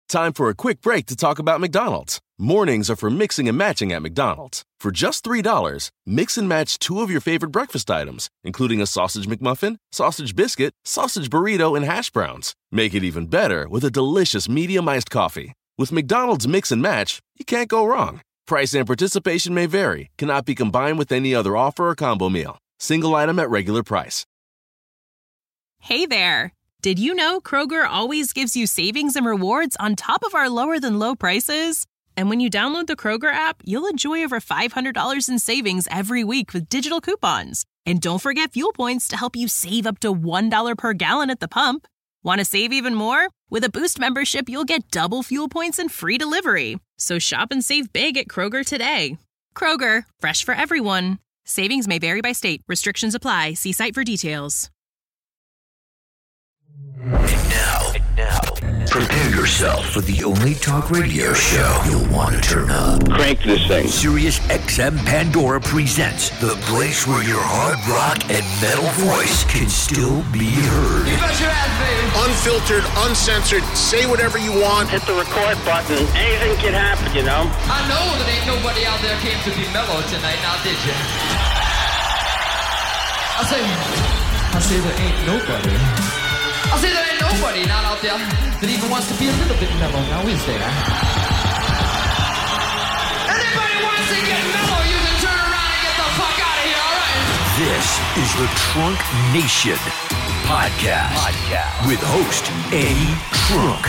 Time for a quick break to talk about McDonald's. Mornings are for mixing and matching at McDonald's. For just $3, mix and match 2 of your favorite breakfast items, including a sausage McMuffin, sausage biscuit, sausage burrito, and hash browns. Make it even better with a delicious medium iced coffee. With McDonald's Mix and Match, you can't go wrong. Price and participation may vary, cannot be combined with any other offer or combo meal. Single item at regular price. Hey there! Did you know Kroger always gives you savings and rewards on top of our lower-than-low prices? And when you download the Kroger app, you'll enjoy over $500 in savings every week with digital coupons. And don't forget fuel points to help you save up to $1 per gallon at the pump. Want to save even more? With a Boost membership, you'll get double fuel points and free delivery. So shop and save big at Kroger today. Kroger, fresh for everyone. Savings may vary by state. Restrictions apply. See site for details. And now, prepare yourself for the only talk radio show you'll want to turn up. Crank this thing. Sirius XM Pandora presents the place where your hard rock and metal voice can still be heard. You bet your ass, baby. Unfiltered, uncensored, say whatever you want. Hit the record button. Anything can happen, you know? I know that ain't nobody out there came to be mellow tonight, now did you? I say there ain't nobody. I say there ain't nobody not out there that even wants to be a little bit mellow, now is there? Anybody wants to get mellow, you can turn around and get the fuck out of here, alright? This is the Trunk Nation podcast with host Eddie Trunk.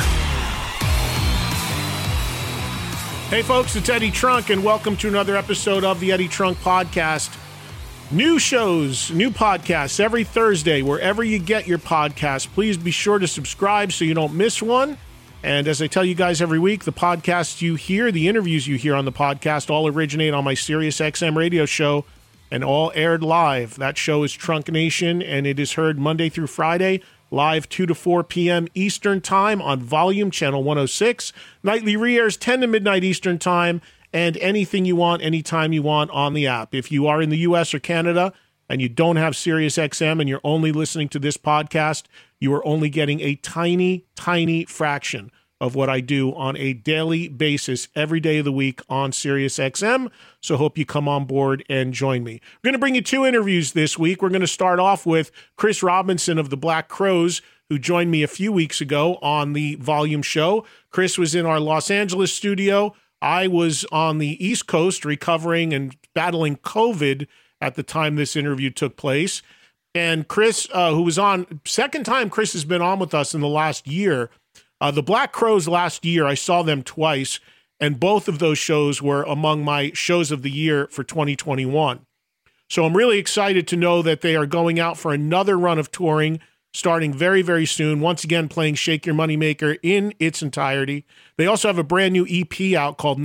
Hey folks, it's Eddie Trunk and welcome to another episode of the Eddie Trunk podcast. New shows, new podcasts every Thursday, wherever you get your podcasts. Please be sure to subscribe so you don't miss one. And as I tell you guys every week, the podcasts you hear, the interviews you hear on the podcast all originate on my Sirius XM radio show and all aired live. That show is Trunk Nation, and it is heard Monday through Friday, live 2 to 4 p.m. Eastern Time on Volume Channel 106. Nightly re-airs 10 to midnight Eastern Time. And anything you want, anytime you want on the app. If you are in the U.S. or Canada and you don't have Sirius XM and you're only listening to this podcast, you are only getting a tiny, tiny fraction of what I do on a daily basis every day of the week on Sirius XM. So hope you come on board and join me. We're going to bring you 2 interviews this week. We're going to start off with Chris Robinson of the Black Crowes, who joined me a few weeks ago on the Volume show. Chris was in our Los Angeles studio. I was on the East Coast recovering and battling COVID at the time this interview took place. And Chris, who was on, second time Chris has been on with us in the last year. The Black Crowes last year, I saw them twice, and both of those shows were among my shows of the year for 2021. So I'm really excited to know that they are going out for another run of touring, starting very, very soon. Once again, playing Shake Your Moneymaker in its entirety. They also have a brand new EP out called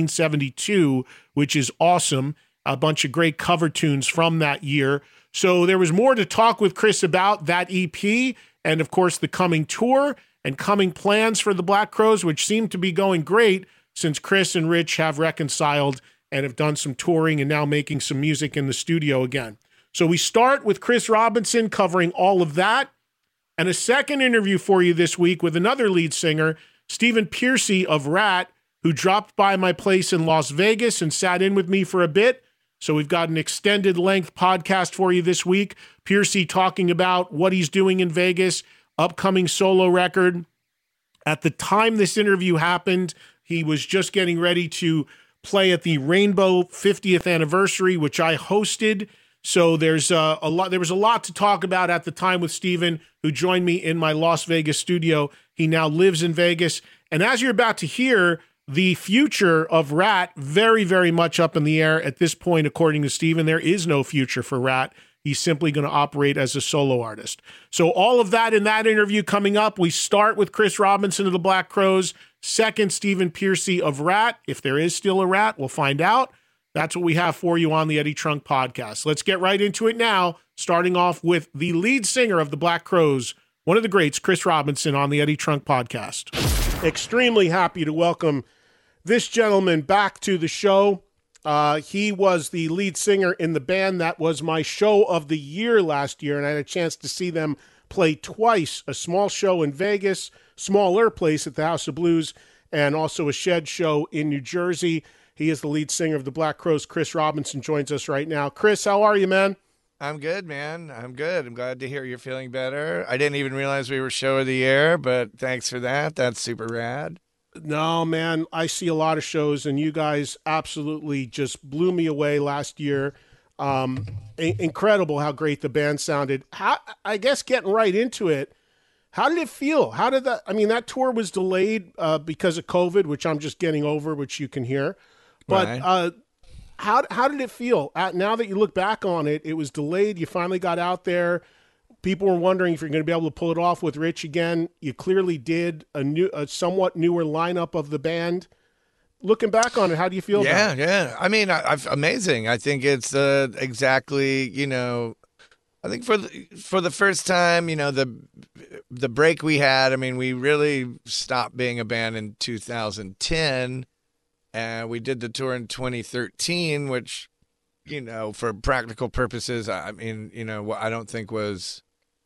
1972, which is awesome. A bunch of great cover tunes from that year. So there was more to talk with Chris about that EP and, of course, the coming tour and coming plans for the Black Crowes, which seem to be going great since Chris and Rich have reconciled and have done some touring and now making some music in the studio again. So we start with Chris Robinson covering all of that. And a second interview for you this week with another lead singer, Stephen Pearcy of Ratt, who dropped by my place in Las Vegas and sat in with me for a bit. So we've got an extended length podcast for you this week. Pearcy talking about what he's doing in Vegas, upcoming solo record. At the time this interview happened, he was just getting ready to play at the Rainbow 50th anniversary, which I hosted. So there was a lot to talk about at the time with Stephen, who joined me in my Las Vegas studio. He now lives in Vegas. And as you're about to hear, the future of Ratt, very, very much up in the air at this point, according to Stephen. There is no future for Ratt. He's simply going to operate as a solo artist. So all of that in that interview coming up. We start with Chris Robinson of the Black Crowes. Second, Stephen Pearcy of Ratt. If there is still a Ratt, we'll find out. That's what we have for you on the Eddie Trunk podcast. Let's get right into it now, starting off with the lead singer of the Black Crowes, one of the greats, Chris Robinson, on the Eddie Trunk podcast. Extremely happy to welcome this gentleman back to the show. He was the lead singer in the band that was my show of the year last year, and I had a chance to see them play twice, a small show in Vegas, smaller place at the House of Blues, and also a Shed show in New Jersey. He is the lead singer of the Black Crowes. Chris Robinson joins us right now. Chris, how are you, man? I'm good, man. I'm good. I'm glad to hear you're feeling better. I didn't even realize we were show of the year, but thanks for that. That's super rad. No, man, I see a lot of shows, and you guys absolutely just blew me away last year. Incredible how great the band sounded. I guess getting right into it, how did it feel? How did that? I mean, that tour was delayed because of COVID, which I'm just getting over, which you can hear. But Right. How did it feel? Now that you look back on it, it was delayed. You finally got out there. People were wondering if you're going to be able to pull it off with Rich again. You clearly did. A somewhat newer lineup of the band. Looking back on it, how do you feel about it? Yeah. I mean, amazing. I think it's exactly, I think for the first time, the break we had, I mean, we really stopped being a band in 2010, and we did the tour in 2013, which, for practical purposes, I mean, I don't think was,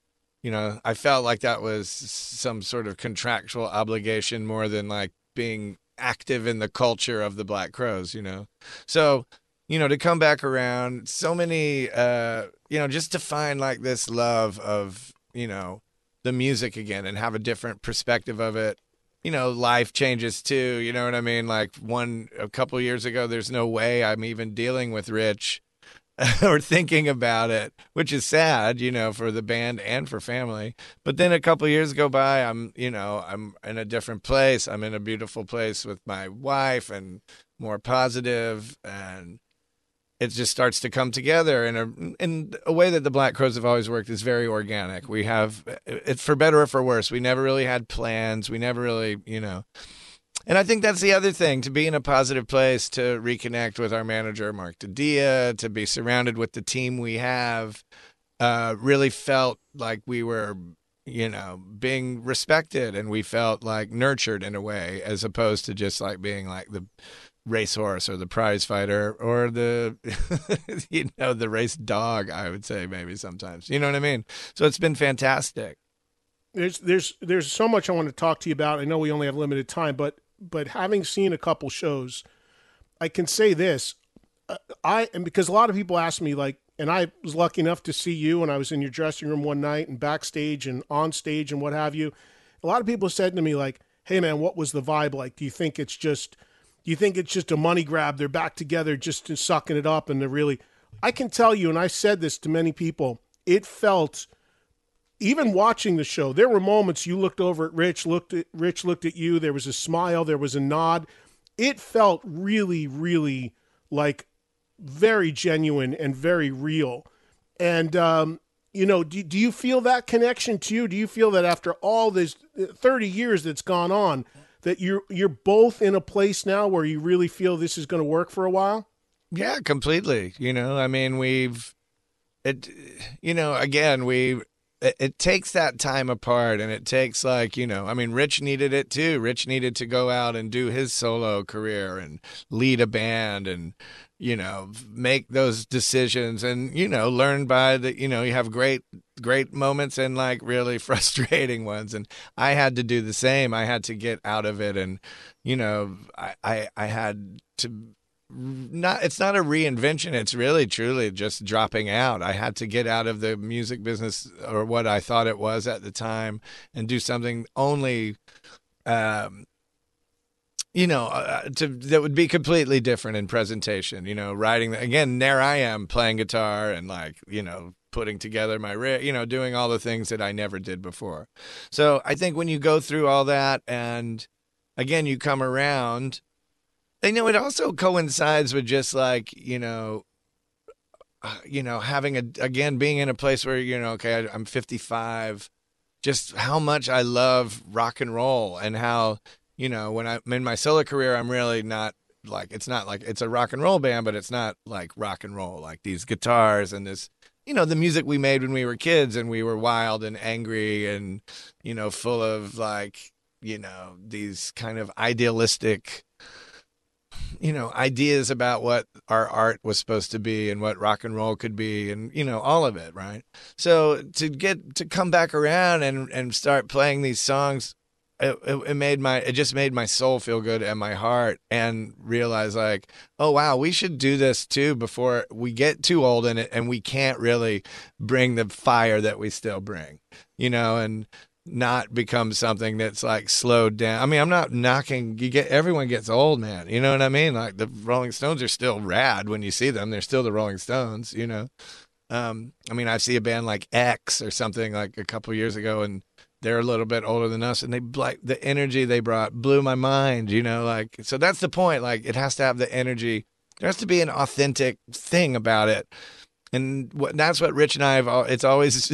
I felt like that was some sort of contractual obligation more than like being active in the culture of the Black Crowes, So, to come back around, so many, just to find like this love of, the music again and have a different perspective of it. Life changes too, you know what I mean? Like a couple years ago, there's no way I'm even dealing with Rich or thinking about it, which is sad, for the band and for family. But then a couple years go by, I'm in a different place. I'm in a beautiful place with my wife and more positive, and it just starts to come together in a way that the Black Crowes have always worked is very organic. We have it, for better or for worse. We never really had plans. We never really, And I think that's the other thing, to be in a positive place, to reconnect with our manager, Mark Didia, to be surrounded with the team we have, really felt like we were, being respected, and we felt like nurtured in a way, as opposed to just like being like the racehorse or the prize fighter or the, the race dog, I would say maybe sometimes. You know what I mean? So it's been fantastic. There's so much I want to talk to you about. I know we only have limited time, but having seen a couple shows, I can say this. And because a lot of people ask me, like, and I was lucky enough to see you when I was in your dressing room one night and backstage and on stage and what have you. A lot of people said to me, like, hey man, what was the vibe like? Do you think it's just a money grab? They're back together just sucking it up, and they're really, I can tell you, and I said this to many people, it felt, even watching the show, there were moments you looked over at Rich looked at you, there was a smile, there was a nod. It felt really, really like very genuine and very real. And, do you feel that connection to you? Do you feel that after all this 30 years that's gone on, that you're both in a place now where you really feel this is going to work for a while? Yeah, completely. I mean, it takes that time apart, and it takes Rich needed it too. Rich needed to go out and do his solo career and lead a band and, make those decisions and, learn by you have great moments and like really frustrating ones. And I had to do the same. I had to get out of it. And, I had to, it's not a reinvention. It's really truly just dropping out. I had to get out of the music business, or what I thought it was at the time, and do something only, that would be completely different in presentation, writing again, there I am playing guitar and like, putting together my, doing all the things that I never did before. So I think when you go through all that and again, you come around, it also coincides with just like, having being in a place where, okay, I'm 55, just how much I love rock and roll, and how, when I'm in my solo career, I'm really not like, it's not like it's a rock and roll band, but it's not like rock and roll, like these guitars and this, the music we made when we were kids and we were wild and angry and, full of like, these kind of idealistic, ideas about what our art was supposed to be and what rock and roll could be, and, all of it. Right. So to come back around and start playing these songs, it just made my soul feel good and my heart, and realize like, oh wow, we should do this too before we get too old in it and we can't really bring the fire that we still bring, and not become something that's like slowed down. I mean, I'm not knocking, everyone gets old, man. You know what I mean? Like the Rolling Stones are still rad when you see them. They're still the Rolling Stones, I mean, I see a band like X or something like a couple years ago, and they're a little bit older than us, and they like the energy they brought blew my mind, like, so that's the point. Like, it has to have the energy. There has to be an authentic thing about it. And that's what Rich and I it's always,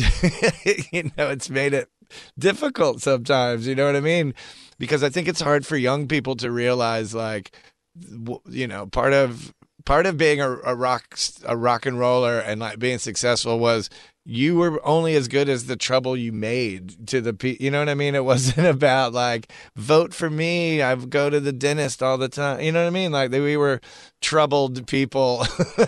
it's made it difficult sometimes, you know what I mean? Because I think it's hard for young people to realize, like, part of being a rock and roller and like being successful was you were only as good as the trouble you made to the people. You know what I mean? It wasn't about like, vote for me, I go to the dentist all the time. You know what I mean? Like, we were troubled people,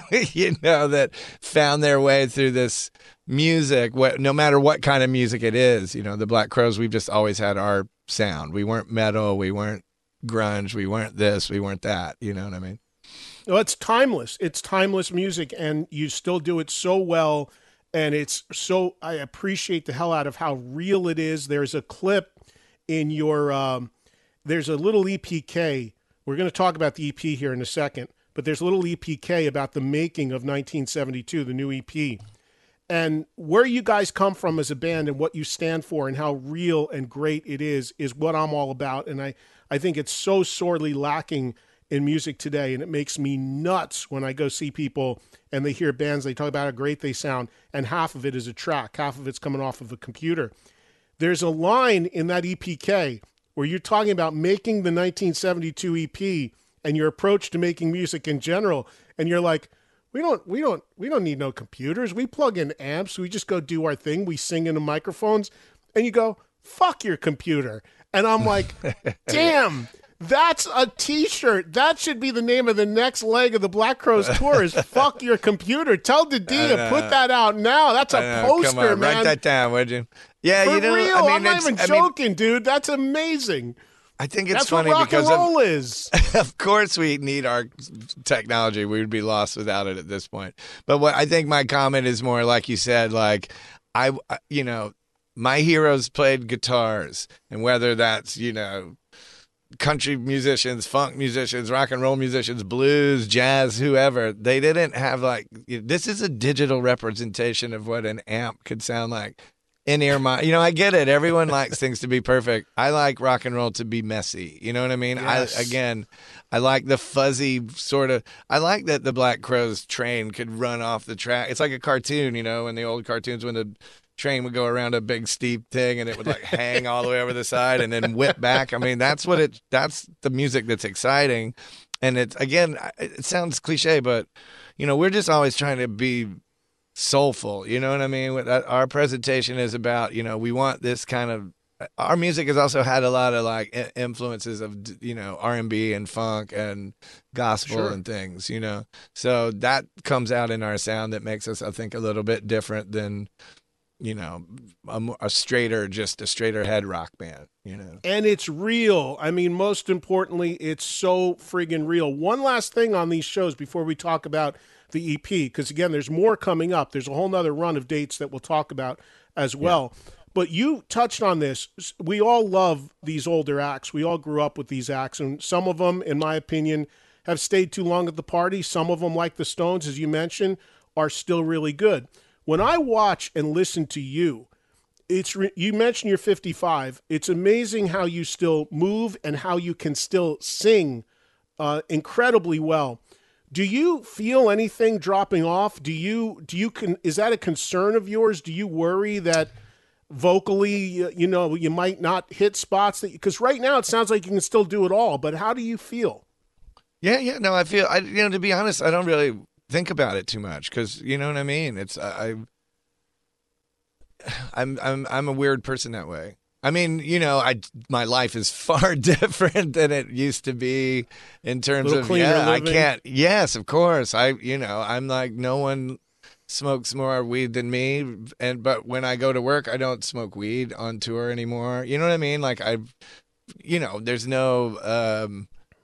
that found their way through this music, no matter what kind of music it is. The Black Crowes, we've just always had our sound. We weren't metal, we weren't grunge, we weren't this, we weren't that. You know what I mean? Well, it's timeless. It's timeless music, and you still do it so well. And I appreciate the hell out of how real it is. There's a clip in your, there's a little EPK. We're going to talk about the EP here in a second, but there's a little EPK about the making of 1972, the new EP. And where you guys come from as a band and what you stand for and how real and great it is what I'm all about. And I think it's so sorely lacking in music today, and it makes me nuts when I go see people and they hear bands, they talk about how great they sound, and half of it is a track, half of it's coming off of a computer. There's a line in that EPK where you're talking about making the 1972 EP and your approach to making music in general, and you're like, we don't need no computers. We plug in amps, we just go do our thing, we sing into microphones, and you go, fuck your computer. And I'm like, damn. That's a T-shirt. That should be the name of the next leg of the Black Crowes tour is fuck your computer. Tell Dadea, put that out now. That's a poster, Come on, man. Write that down, would you? Yeah, For real. I'm not even joking, dude. That's amazing. I think it's That's funny what rock because and roll is. Of course we need our technology. We would be lost without it at this point. But what I think my comment is more like you said, like my heroes played guitars, and whether that's, country musicians, funk musicians, rock and roll musicians, blues, jazz, whoever, they didn't have this is a digital representation of what an amp could sound like. In-ear I get it. Everyone likes things to be perfect. I like rock and roll to be messy. You know what I mean? Yes. I like the fuzzy sort of, I like that the Black Crowes train could run off the track. It's like a cartoon, in the old cartoons when the train would go around a big steep thing and it would like hang all the way over the side and then whip back. I mean, that's the music that's exciting. And it sounds cliche, but we're just always trying to be soulful. You know what I mean? Our presentation is about, we want this kind of, our music has also had a lot of like influences of, R&B and funk and gospel and things, so that comes out in our sound that makes us, I think, a little bit different than, a straighter head rock band, And it's real. I mean, most importantly, it's so friggin' real. One last thing on these shows before we talk about the EP, because again, there's more coming up. There's a whole nother run of dates that we'll talk about as well. Yeah. But you touched on this. We all love these older acts. We all grew up with these acts, and some of them, in my opinion, have stayed too long at the party. Some of them, like the Stones, as you mentioned, are still really good. When I watch and listen to you, you mentioned you're 55. It's amazing how you still move and how you can still sing incredibly well. Do you feel anything dropping off? Is that a concern of yours? Do you worry that vocally, you might not hit spots because right now it sounds like you can still do it all, but how do you feel? Yeah. No, I feel, to be honest, I don't really think about it too much because you know what I mean. It's I'm a weird person that way. I mean, my life is far different than it used to be in terms of living. I can't. Yes, of course. I'm like no one smokes more weed than me, but when I go to work, I don't smoke weed on tour anymore. You know what I mean? Like there's no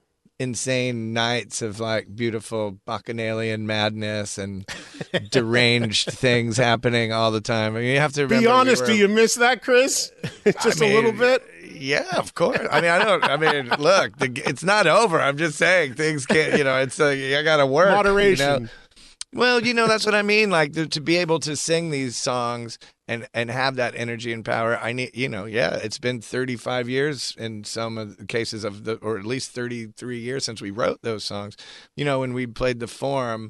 insane nights of like beautiful bacchanalian madness and deranged things happening all the time. I mean, you have to remember. Be honest, do you miss that, Chris? Just a little bit? Yeah, of course. Look, it's not over. I'm just saying things can't, it's I got to work. Moderation. Well, that's what I mean. Like to be able to sing these songs and have that energy and power, I need, it's been 35 years in some of the cases or at least 33 years since we wrote those songs. When we played the Forum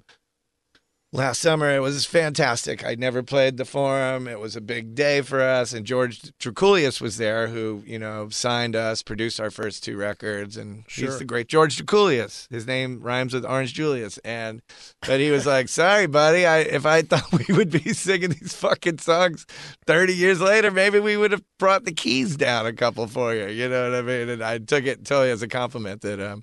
last summer, it was fantastic. I never played the Forum. It was a big day for us. And George Drakoulias was there, who, signed us, produced our first 2 records. And he's the great George Drakoulias. His name rhymes with Orange Julius. But he was like, sorry, buddy, if I thought we would be singing these fucking songs 30 years later, maybe we would have brought the keys down a couple for you. You know what I mean? And I took it totally as a compliment that,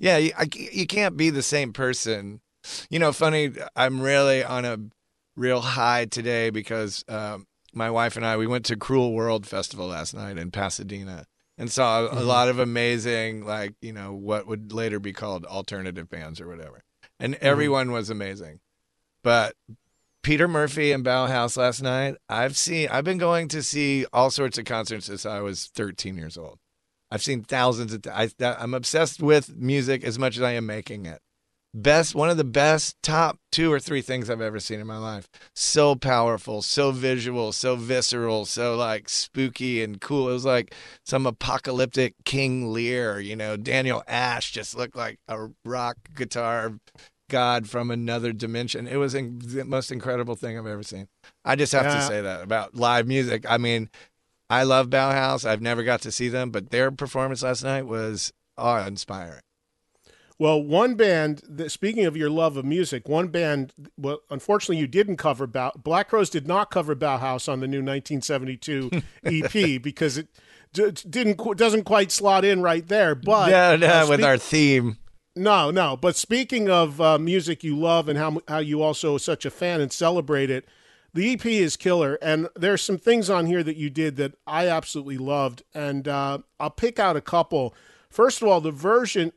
you can't be the same person. Funny, I'm really on a real high today because my wife and I, we went to Cruel World Festival last night in Pasadena and saw a lot of amazing, what would later be called alternative bands or whatever. And everyone was amazing. But Peter Murphy and Bauhaus last night, I've been going to see all sorts of concerts since I was 13 years old. I've seen thousands I'm obsessed with music as much as I am making it. One of the best top 2 or 3 things I've ever seen in my life. So powerful, so visual, so visceral, so like spooky and cool. It was like some apocalyptic King Lear, Daniel Ash just looked like a rock guitar god from another dimension. It was the most incredible thing I've ever seen. I just have to say that about live music. I mean, I love Bauhaus. I've never got to see them, but their performance last night was awe-inspiring. Well, one band, speaking of your love of music, one band, well, unfortunately you didn't cover Black Crowes did not cover Bauhaus on the new 1972 EP because it doesn't quite slot in right there. But with our theme. No. But speaking of music you love and how you also are such a fan and celebrate it, the EP is killer. And there's some things on here that you did that I absolutely loved. And I'll pick out a couple. First of all, the version,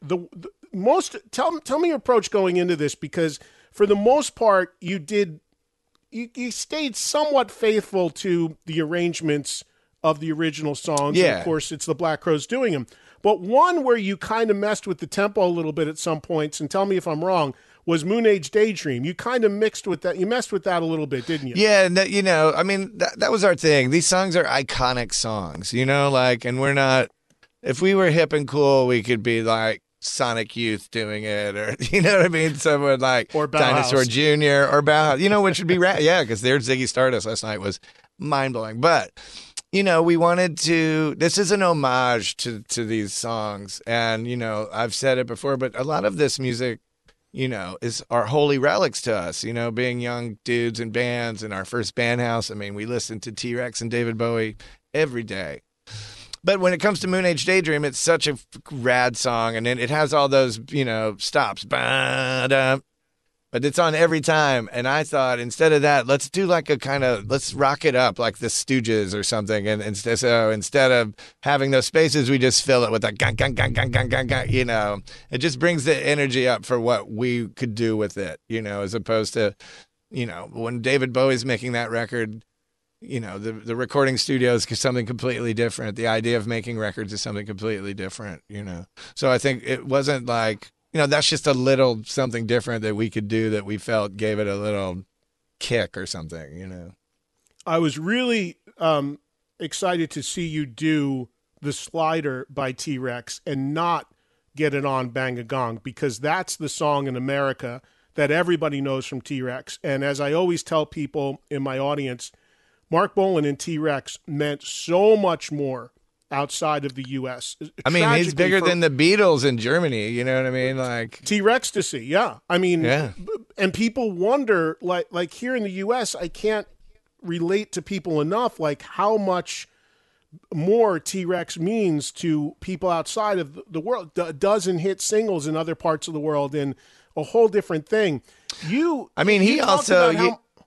tell me your approach going into this, because for the most part you stayed somewhat faithful to the arrangements of the original songs. Yeah. And of course it's the Black Crowes doing them. But one where you kind of messed with the tempo a little bit at some points, and tell me if I'm wrong, was Moon Age Daydream. You kind of mixed with that. You messed with that a little bit, didn't you? Yeah, that was our thing. These songs are iconic songs, and we're not, if we were hip and cool, we could be like Sonic Youth doing it, or you know what I mean, someone like or Dinosaur Jr. or Bauhaus, which would be because their Ziggy Stardust last night was mind blowing. But we wanted to. This is an homage to these songs, and I've said it before, but a lot of this music, are holy relics to us. Being young dudes in bands and our first band house. I mean, we listened to T-Rex and David Bowie every day. But when it comes to Moon Age Daydream, it's such a rad song, and then it has all those, stops. But it's on every time, and I thought instead of that, let's do like let's rock it up like the Stooges or something, and instead of having those spaces, we just fill it with a gung, gung, gung, gung, gung, gung, gung, It just brings the energy up for what we could do with it, as opposed to, when David Bowie's making that record, the recording studio is something completely different. The idea of making records is something completely different, So I think it wasn't like, that's just a little something different that we could do that we felt gave it a little kick or something, I was really excited to see you do The Slider by T-Rex and not Get It On Bang a Gong, because that's the song in America that everybody knows from T-Rex. And as I always tell people in my audience, Mark Bolan and T-Rex meant so much more outside of the U.S. I mean, he's bigger than the Beatles in Germany. You know what I mean? Like T-Rex-tasy, yeah. I mean, and people wonder, like here in the U.S., I can't relate to people enough, like how much more T-Rex means to people outside of the world. A dozen hit singles in other parts of the world and a whole different thing. He also...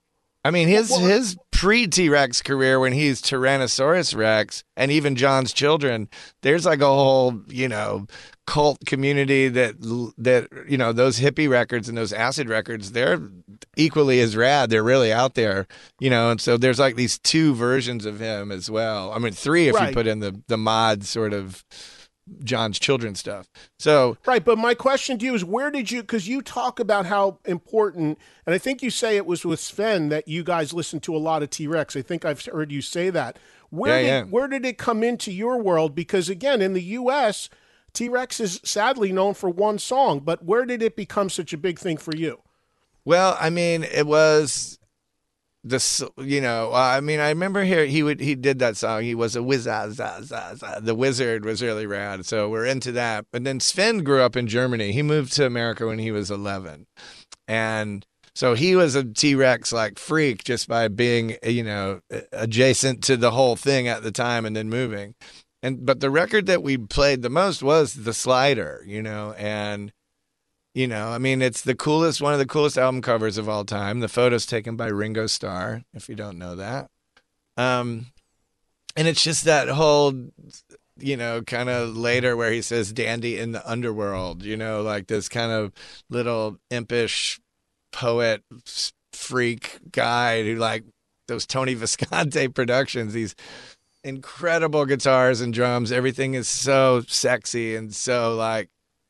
I mean, his pre-T-Rex career when he's Tyrannosaurus Rex and even John's Children, there's like a whole, cult community that those hippie records and those acid records, they're equally as rad. They're really out there, and so there's like these two versions of him as well. I mean, three if you put in the mod sort of John's Children stuff. So right, but my question to you is, where did you? Because you talk about how important, and I think you say it was with Sven that you guys listened to a lot of T-Rex. I think I've heard you say that. Where did it come into your world? Because again, in the U.S., T-Rex is sadly known for one song, but where did it become such a big thing for you? Well, I mean, it was this, I remember he did that song. He was a wizard. The wizard was really rad. So we're into that. But then Sven grew up in Germany. He moved to America when he was 11. And so he was a T-Rex like freak just by being, adjacent to the whole thing at the time and then moving. But the record that we played the most was The Slider, and it's the coolest, one of the coolest album covers of all time. The photo's taken by Ringo Starr, if you don't know that. And it's just that whole, kind of later where he says dandy in the underworld, like this kind of little impish poet freak guy who like those Tony Visconti productions, these incredible guitars and drums. Everything is so sexy and so like,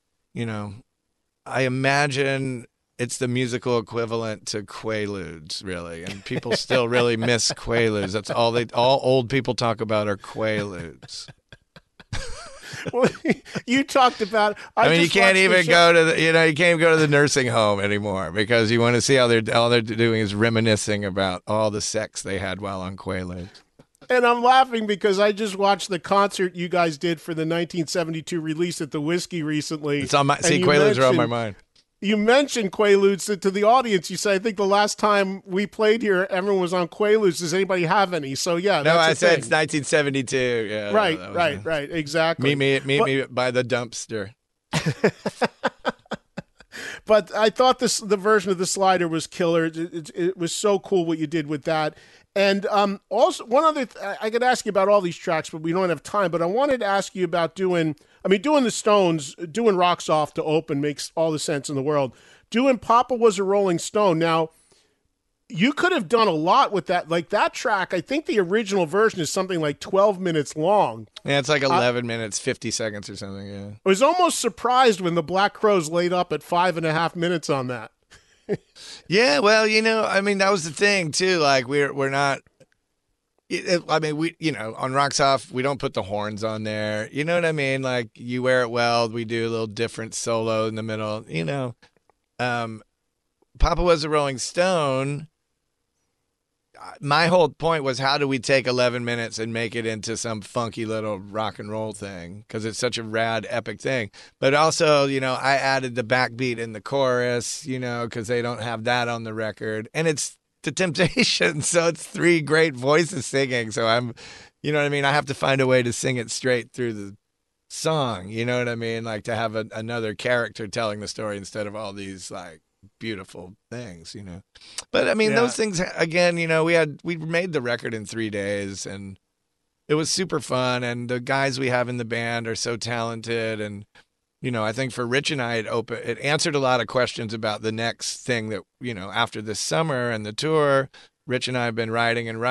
I imagine it's the musical equivalent to Quaaludes, really. And people still really miss Quaaludes. That's all old people talk about are Quaaludes. Well, you talked about. You can't even go to you can't even go to the nursing home anymore because you want to see all they're doing is reminiscing about all the sex they had while on Quaaludes. And I'm laughing because I just watched the concert you guys did for the 1972 release at the Whiskey recently. It's on Quaaludes are on my mind. You mentioned Quaaludes to the audience. You said, I think the last time we played here, everyone was on Quaaludes. Does anybody have any? So, yeah. No, I said it's 1972. Yeah, right. Exactly. Meet me by the dumpster. But I thought the version of The Slider was killer. It was so cool what you did with that. And also, one other, I could ask you about all these tracks, but we don't have time. But I wanted to ask you about doing the Stones, doing Rocks Off to open makes all the sense in the world. Doing Papa Was a Rolling Stone. Now, you could have done a lot with that. Like that track, I think the original version is something like 12 minutes long. Yeah, it's like 11 minutes, 50 seconds or something, yeah. I was almost surprised when the Black Crowes laid up at 5.5 minutes on that. Yeah, well, that was the thing too. Like we're not. On Rocks Off, we don't put the horns on there. You know what I mean? Like You Wear It Well, we do a little different solo in the middle. Papa Was a Rolling Stone. My whole point was, how do we take 11 minutes and make it into some funky little rock and roll thing? Because it's such a rad, epic thing. But also, I added the backbeat in the chorus, because they don't have that on the record. And it's The Temptations, so it's three great voices singing. So I'm, I have to find a way to sing it straight through the song. You know what I mean? Like to have another character telling the story instead of all these, like, beautiful things, but those things again, we made the record in 3 days and it was super fun, and the guys we have in the band are so talented, and I think for Rich and I it answered a lot of questions about the next thing that after this summer and the tour. Rich and I have been writing, and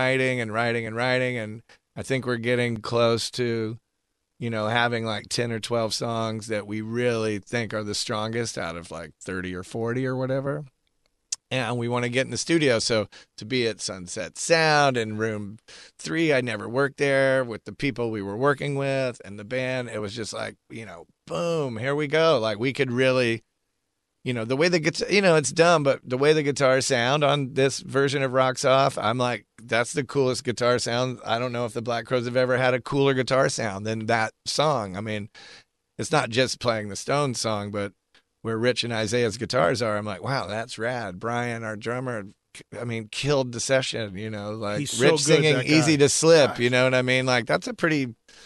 I think we're getting close to having like 10 or 12 songs that we really think are the strongest out of like 30 or 40 or whatever. And we want to get in the studio. So to be at Sunset Sound in room 3, I never worked there, with the people we were working with and the band. It was just like, boom, here we go. Like we could really, the way the guitar, it's dumb, but the way the guitars sound on this version of Rocks Off, I'm like, that's the coolest guitar sound. I don't know if the Black Crowes have ever had a cooler guitar sound than that song. I mean, it's not just playing the Stones song, but where Rich and Isaiah's guitars are, I'm like, wow, that's rad. Brian, our drummer, killed the session, like He's Rich so good, singing Easy to Slip, you know what I mean? Like that's a pretty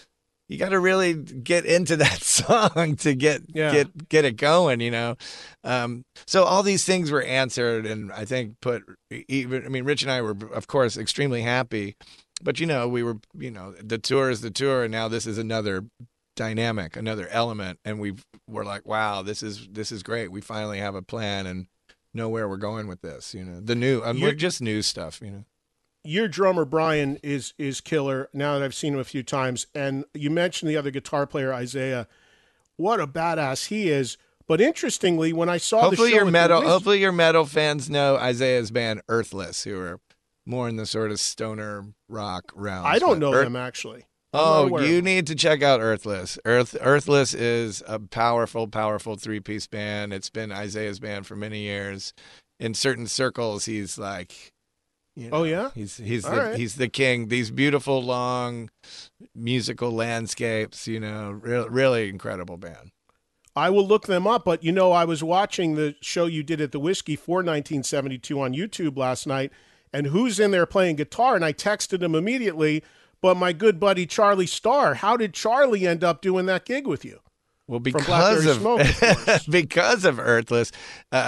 you got to really get into that song to get it going, you know. So all these things were answered, and I think Rich and I were, of course, extremely happy, but we were, the tour is the tour, and now this is another dynamic, another element, and we're like, wow, this is great. We finally have a plan and know where we're going with this, the new, just new stuff, Your drummer, Brian, is killer now that I've seen him a few times. And you mentioned the other guitar player, Isaiah. What a badass he is. But interestingly, when I saw hopefully the show... Hopefully your metal fans know Isaiah's band Earthless, who are more in the sort of stoner rock realm. I don't know them, actually. You need to check out Earthless. Earthless is a powerful, powerful three-piece band. It's been Isaiah's band for many years. In certain circles, he's like... oh yeah, he's the king. These beautiful long musical landscapes, really incredible band. I will look them up, but I was watching the show you did at the Whiskey for 1972 on YouTube last night, and who's in there playing guitar? And I texted him immediately. But my good buddy Charlie Starr, how did Charlie end up doing that gig with you? Well, because of Earthless.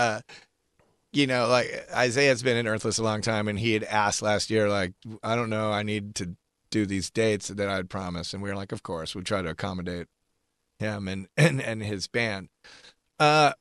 Like Isaiah's been in Earthless a long time, and he had asked last year, like, I don't know, I need to do these dates that I'd promised. And we were like, of course, we'll try to accommodate him and his band. I've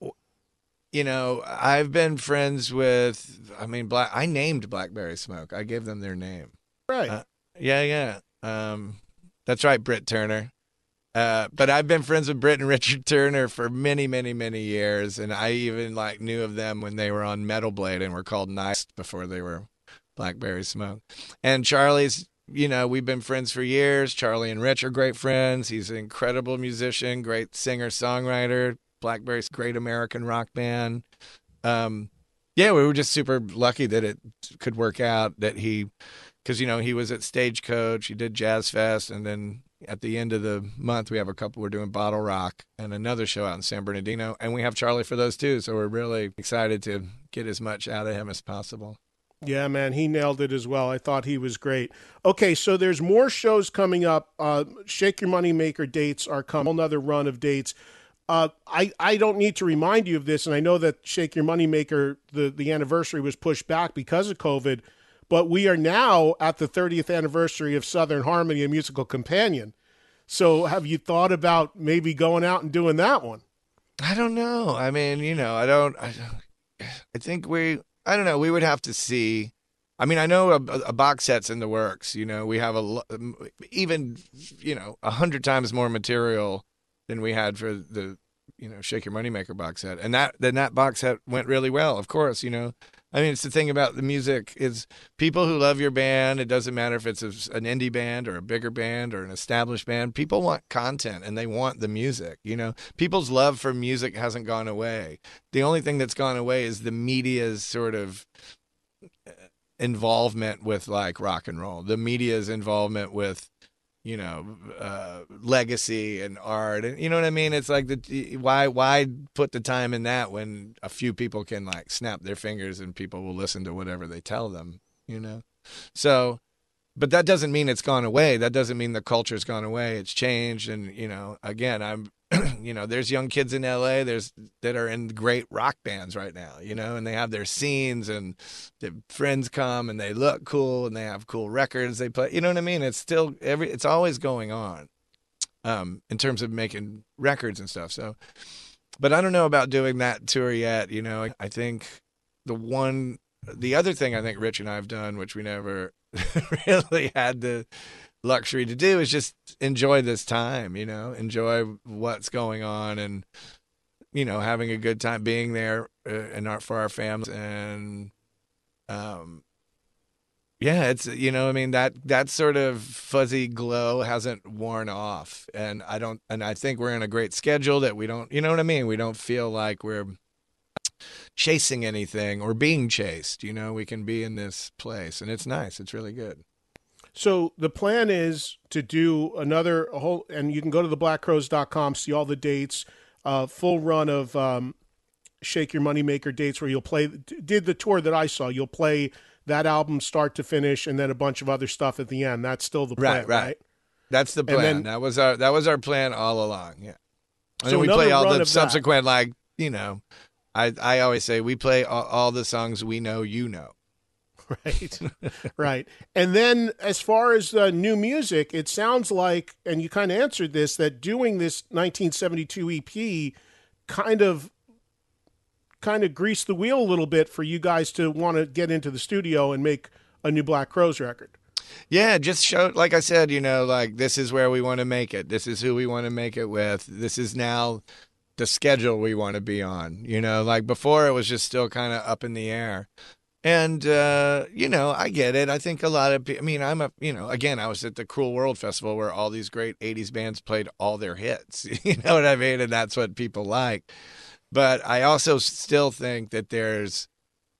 been friends with, I named Blackberry Smoke. I gave them their name. Right. Yeah. That's right, Britt Turner. But I've been friends with Britt and Richard Turner for many, many, many years, and I even knew of them when they were on Metal Blade and were called Nice before they were Blackberry Smoke. And Charlie's, we've been friends for years. Charlie and Rich are great friends. He's an incredible musician, great singer-songwriter. Blackberry's great American rock band. We were just super lucky that it could work out, because he was at Stagecoach, he did Jazz Fest, and then at the end of the month, we have we're doing Bottle Rock and another show out in San Bernardino, and we have Charlie for those too, so we're really excited to get as much out of him as possible. Yeah, man, he nailed it as well. I thought he was great. Okay, so there's more shows coming up. Shake Your Moneymaker dates are coming, another run of dates. I don't need to remind you of this, and I know that Shake Your Moneymaker, the anniversary was pushed back because of COVID, but we are now at the 30th anniversary of Southern Harmony, a musical companion. So have you thought about maybe going out and doing that one? I don't know. I think we would have to see. I know a box set's in the works. We have even 100 times more material than we had for the, Shake Your Moneymaker box set. And that box set went really well, of course, it's the thing about the music is people who love your band, it doesn't matter if it's an indie band or a bigger band or an established band, people want content and they want the music, People's love for music hasn't gone away. The only thing that's gone away is the media's sort of involvement with like rock and roll, the media's involvement with legacy and art, and you know what I mean? It's like why put the time in that when a few people can like snap their fingers and people will listen to whatever they tell them, So, but that doesn't mean it's gone away. That doesn't mean the culture's gone away. It's changed, and again, I'm there's young kids in LA that are in great rock bands right now, and they have their scenes and their friends come and they look cool and they have cool records they play. You know what I mean? It's still it's always going on in terms of making records and stuff. So, but I don't know about doing that tour yet. I think the other thing I think Rich and I have done, which we never really had the luxury to do, is just enjoy this time, enjoy what's going on and, having a good time being there for our families. And, it's, that sort of fuzzy glow hasn't worn off. And I think we're in a great schedule that we don't, what I mean? We don't feel like we're chasing anything or being chased, we can be in this place and it's nice. It's really good. So the plan is to do another whole, and you can go to theblackcrowes.com, see all the dates, full run of Shake Your Moneymaker dates where you'll did the tour that I saw. You'll play that album start to finish and then a bunch of other stuff at the end. That's still the plan, right? That's the plan. Then, that was our plan all along. Yeah. And so then we play all the of subsequent, like, you know, I always say we play all the songs we know, you know. Right, right. And then as far as new music, it sounds like, and you kind of answered this, that doing this 1972 EP kind of greased the wheel a little bit for you guys to want to get into the studio and make a new Black Crowes record. Yeah, just show, like I said, you know, like, this is where we want to make it. This is who we want to make it with. This is now the schedule we want to be on. You know, like before it was just still kind of up in the air. And, you know, I get it. I think a lot of people, I mean, again, I was at the Cruel World Festival where all these great 80s bands played all their hits. You know what I mean? And that's what people like. But I also still think that there's,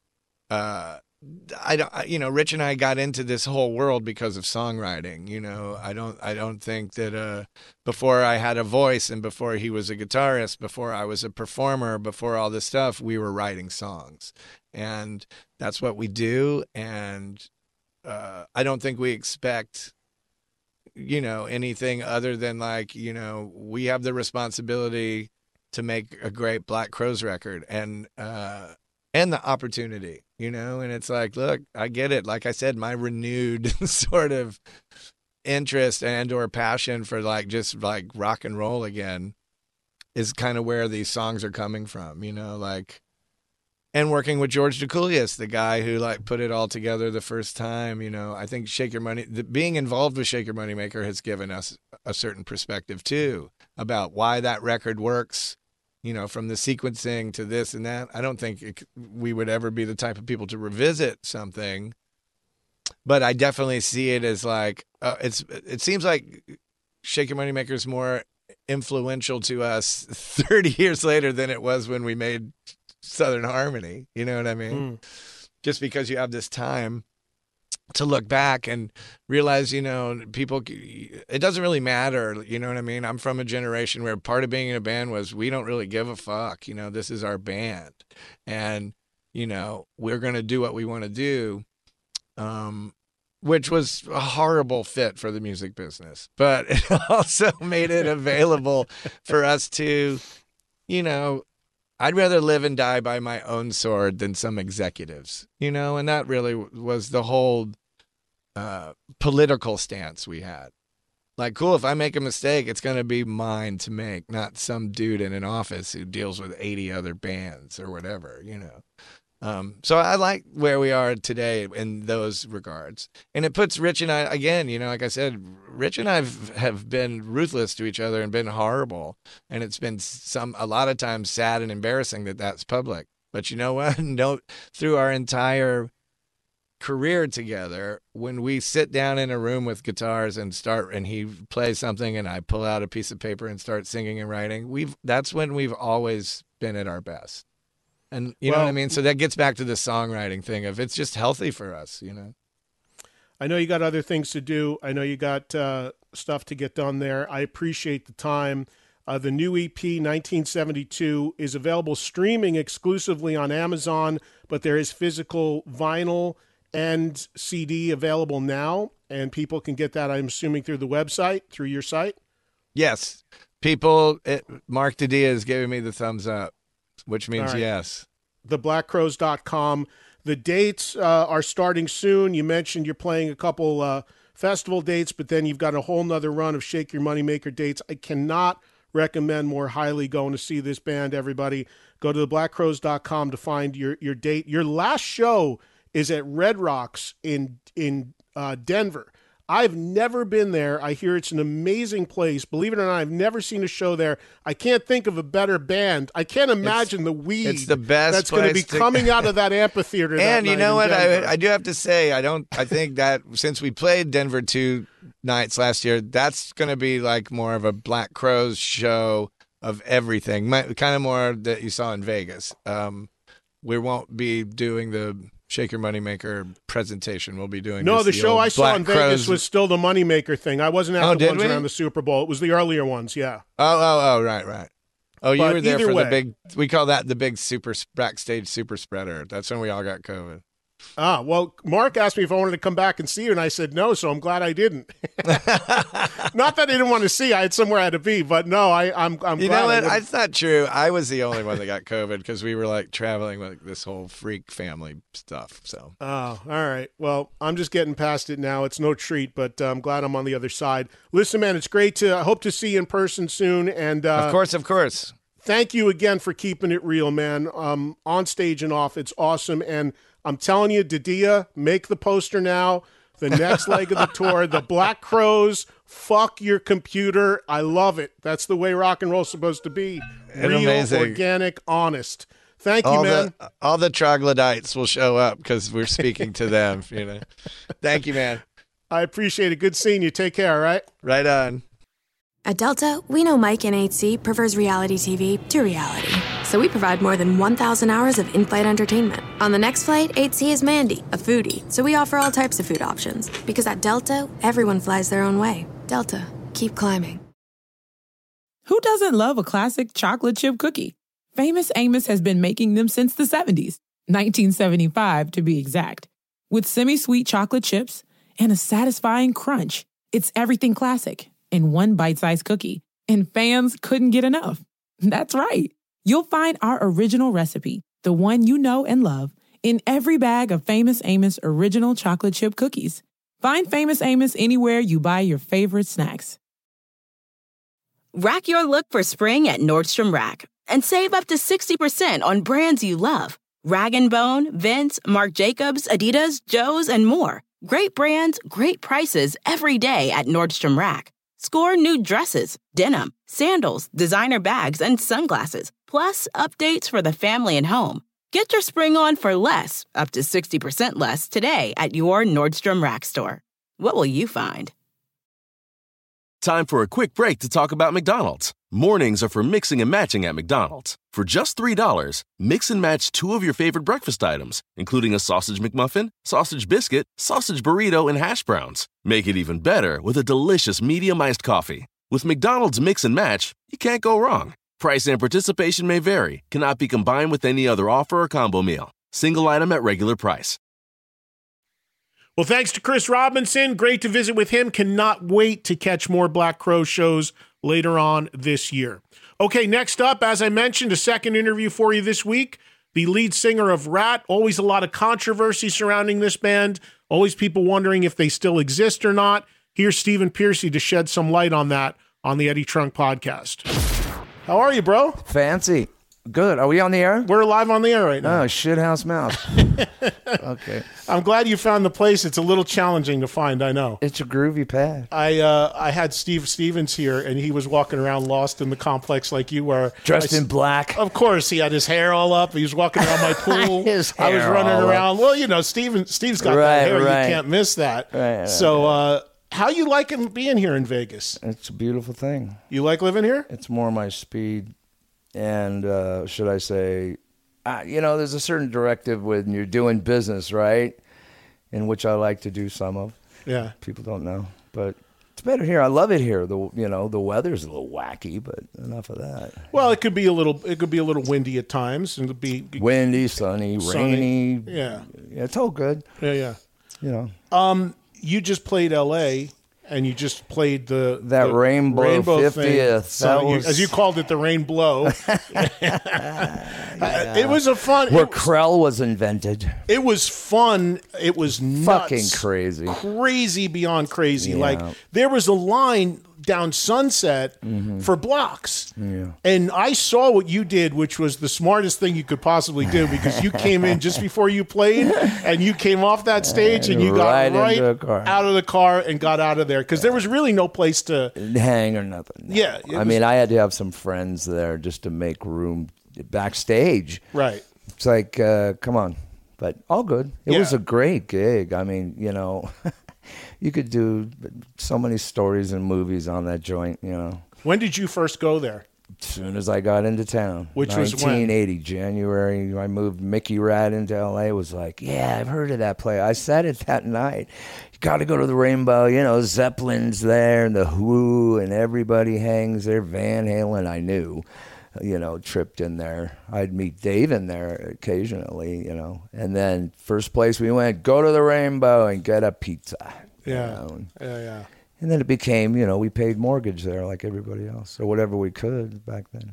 Rich and I got into this whole world because of songwriting. You know, I don't think that before I had a voice and before he was a guitarist, before I was a performer, before all this stuff, we were writing songs. And that's what we do. And I don't think we expect, you know, anything other than, like, you know, we have the responsibility to make a great Black Crowes record and the opportunity, you know. And it's like, look, I get it. Like I said, my renewed sort of interest and or passion for, like, just like rock and roll again is kind of where these songs are coming from, you know, like. And working with George Dacoulias, the guy who, like, put it all together the first time, you know, I think Shake Your Money, being involved with Shake Your Moneymaker has given us a certain perspective too about why that record works, you know, from the sequencing to this and that. I don't think we would ever be the type of people to revisit something, but I definitely see it as like, it seems like Shake Your Moneymaker is more influential to us 30 years later than it was when we made Southern Harmony, you know what I mean? Just because you have this time to look back and realize, you know, people, it doesn't really matter, you know what I mean? I'm from a generation where part of being in a band was we don't really give a fuck, you know, this is our band and, you know, we're going to do what we want to do, which was a horrible fit for the music business, but it also made it available for us to, you know, I'd rather live and die by my own sword than some executives, you know, and that really was the whole political stance we had. Like, cool, if I make a mistake, it's going to be mine to make, not some dude in an office who deals with 80 other bands or whatever, you know. So I like where we are today in those regards. And it puts Rich and I, again, you know, like I said, Rich and I have been ruthless to each other and been horrible. And it's been a lot of times sad and embarrassing that that's public. But you know what? Through our entire career together, when we sit down in a room with guitars and he plays something and I pull out a piece of paper and start singing and writing, that's when we've always been at our best. And you know what I mean? So that gets back to the songwriting thing of it's just healthy for us, you know? I know you got other things to do. I know you got stuff to get done there. I appreciate the time. The new EP, 1972, is available streaming exclusively on Amazon, but there is physical vinyl and CD available now, and people can get that, I'm assuming, through the website, through your site? Yes. Mark Didia is giving me the thumbs up. Which means right. Yes. TheBlackCrowes.com. The dates are starting soon. You mentioned you're playing a couple festival dates, but then you've got a whole nother run of Shake Your Moneymaker dates. I cannot recommend more highly going to see this band, everybody. Go to TheBlackCrowes.com to find your date. Your last show is at Red Rocks in Denver. I've never been there. I hear it's an amazing place. Believe it or not, I've never seen a show there. I can't think of a better band. I can't imagine the weed it's the best that's going to be coming out of that amphitheater. And you know what? I do have to say, I think that since we played Denver 2 nights last year, that's going to be like more of a Black Crowes show of everything, kind of more that you saw in Vegas. We won't be doing the Shake Your Moneymaker presentation. We'll be doing the show I saw in Vegas was still the Moneymaker thing. I wasn't at the ones around the Super Bowl. It was the earlier ones, yeah. Oh, right. Oh, you were there for the big, we call that the big backstage super spreader. That's when we all got COVID. Well, Mark asked me if I wanted to come back and see you, and I said no, so I'm glad I didn't. Not that I didn't want to see. I had somewhere I had to be, but no, I'm glad. You know what? It's not true. I was the only one that got COVID because we were like traveling with this whole freak family stuff. So. Oh, all right. Well, I'm just getting past it now. It's no treat, but I'm glad I'm on the other side. Listen, man, it's great I hope to see you in person soon. And Of course. Thank you again for keeping it real, man. On stage and off, it's awesome. And I'm telling you, Didia, make the poster now. The next leg of the tour, the Black Crowes, fuck your computer. I love it. That's the way rock and roll's supposed to be. Real, amazing. Organic, honest. Thank you, man. All the troglodytes will show up because we're speaking to them. Thank you, man. I appreciate it. Good seeing you. Take care, all right? Right on. At Delta, we know Mike in 8C prefers reality TV to reality. So we provide more than 1,000 hours of in-flight entertainment. On the next flight, 8C is Mandy, a foodie. So we offer all types of food options. Because at Delta, everyone flies their own way. Delta, keep climbing. Who doesn't love a classic chocolate chip cookie? Famous Amos has been making them since the 70s, 1975 to be exact. With semi-sweet chocolate chips and a satisfying crunch, it's everything classic in one bite-sized cookie, and fans couldn't get enough. That's right. You'll find our original recipe, the one you know and love, in every bag of Famous Amos original chocolate chip cookies. Find Famous Amos anywhere you buy your favorite snacks. Rack your look for spring at Nordstrom Rack and save up to 60% on brands you love. Rag & Bone, Vince, Marc Jacobs, Adidas, Joe's, and more. Great brands, great prices every day at Nordstrom Rack. Score new dresses, denim, sandals, designer bags, and sunglasses, plus updates for the family and home. Get your spring on for less, up to 60% less, today at your Nordstrom Rack store. What will you find? Time for a quick break to talk about McDonald's. Mornings are for mixing and matching at McDonald's. For just $3, mix and match 2 of your favorite breakfast items, including a sausage McMuffin, sausage biscuit, sausage burrito, and hash browns. Make it even better with a delicious medium iced coffee. With McDonald's Mix and Match, you can't go wrong. Price and participation may vary. Cannot be combined with any other offer or combo meal. Single item at regular price. Well, thanks to Chris Robinson. Great to visit with him. Cannot wait to catch more Black Crow shows later on this year. Okay, next up, as I mentioned, a second interview for you this week. The lead singer of Ratt. Always a lot of controversy surrounding this band. Always people wondering if they still exist or not. Here's Stephen Pearcy to shed some light on that on the Eddie Trunk podcast. How are you, bro? Fancy. Good. Are we on the air? We're live on the air right now. Oh, shithouse mouse. Okay. I'm glad you found the place. It's a little challenging to find, I know. It's a groovy pad. I had Steve Stevens here, and he was walking around lost in the complex like you were. Dressed in black. Of course. He had his hair all up. He was walking around my pool. I was running around. Well, you know, Steve's got that hair. Right. You can't miss that. Right. So, how you liking being here in Vegas? It's a beautiful thing. You like living here? It's more my speed. And should I say, there's a certain directive when you're doing business, right? In which I like to do some of. Yeah. People don't know, but it's better here. I love it here. The weather's a little wacky, but enough of that. Well, it could be a little windy at times, and it'd be windy, sunny, rainy. Yeah, it's all good. Yeah. You know. You just played L.A. and you just played the Rainbow 50th. So as you called it, the Rain Blow. It was a fun. Where Krell was invented. It was fun. It was nuts. Fucking crazy. Crazy beyond crazy. Yeah. Like there was a line down Sunset for blocks. Yeah. And I saw what you did, which was the smartest thing you could possibly do, because you came in just before you played and you came off that stage and you got right out of the car and got out of there, because there was really no place to hang or nothing. No. Yeah. I mean, I had to have some friends there just to make room backstage. Right. It's like, come on. But all good. It was a great gig. I mean, you could do so many stories and movies on that joint, When did you first go there? As soon as I got into town. Which was when? 1980, January. I moved Mickey Ratt into L.A. Was like, yeah, I've heard of that play. I said it that night. You got to go to the Rainbow. Zeppelin's there and the Who and everybody hangs there. Van Halen, I knew. tripped in there. I'd meet Dave in there occasionally, and then first place we went, go to the Rainbow and get a pizza. Yeah. Yeah. And then it became, we paid mortgage there like everybody else, or whatever we could back then.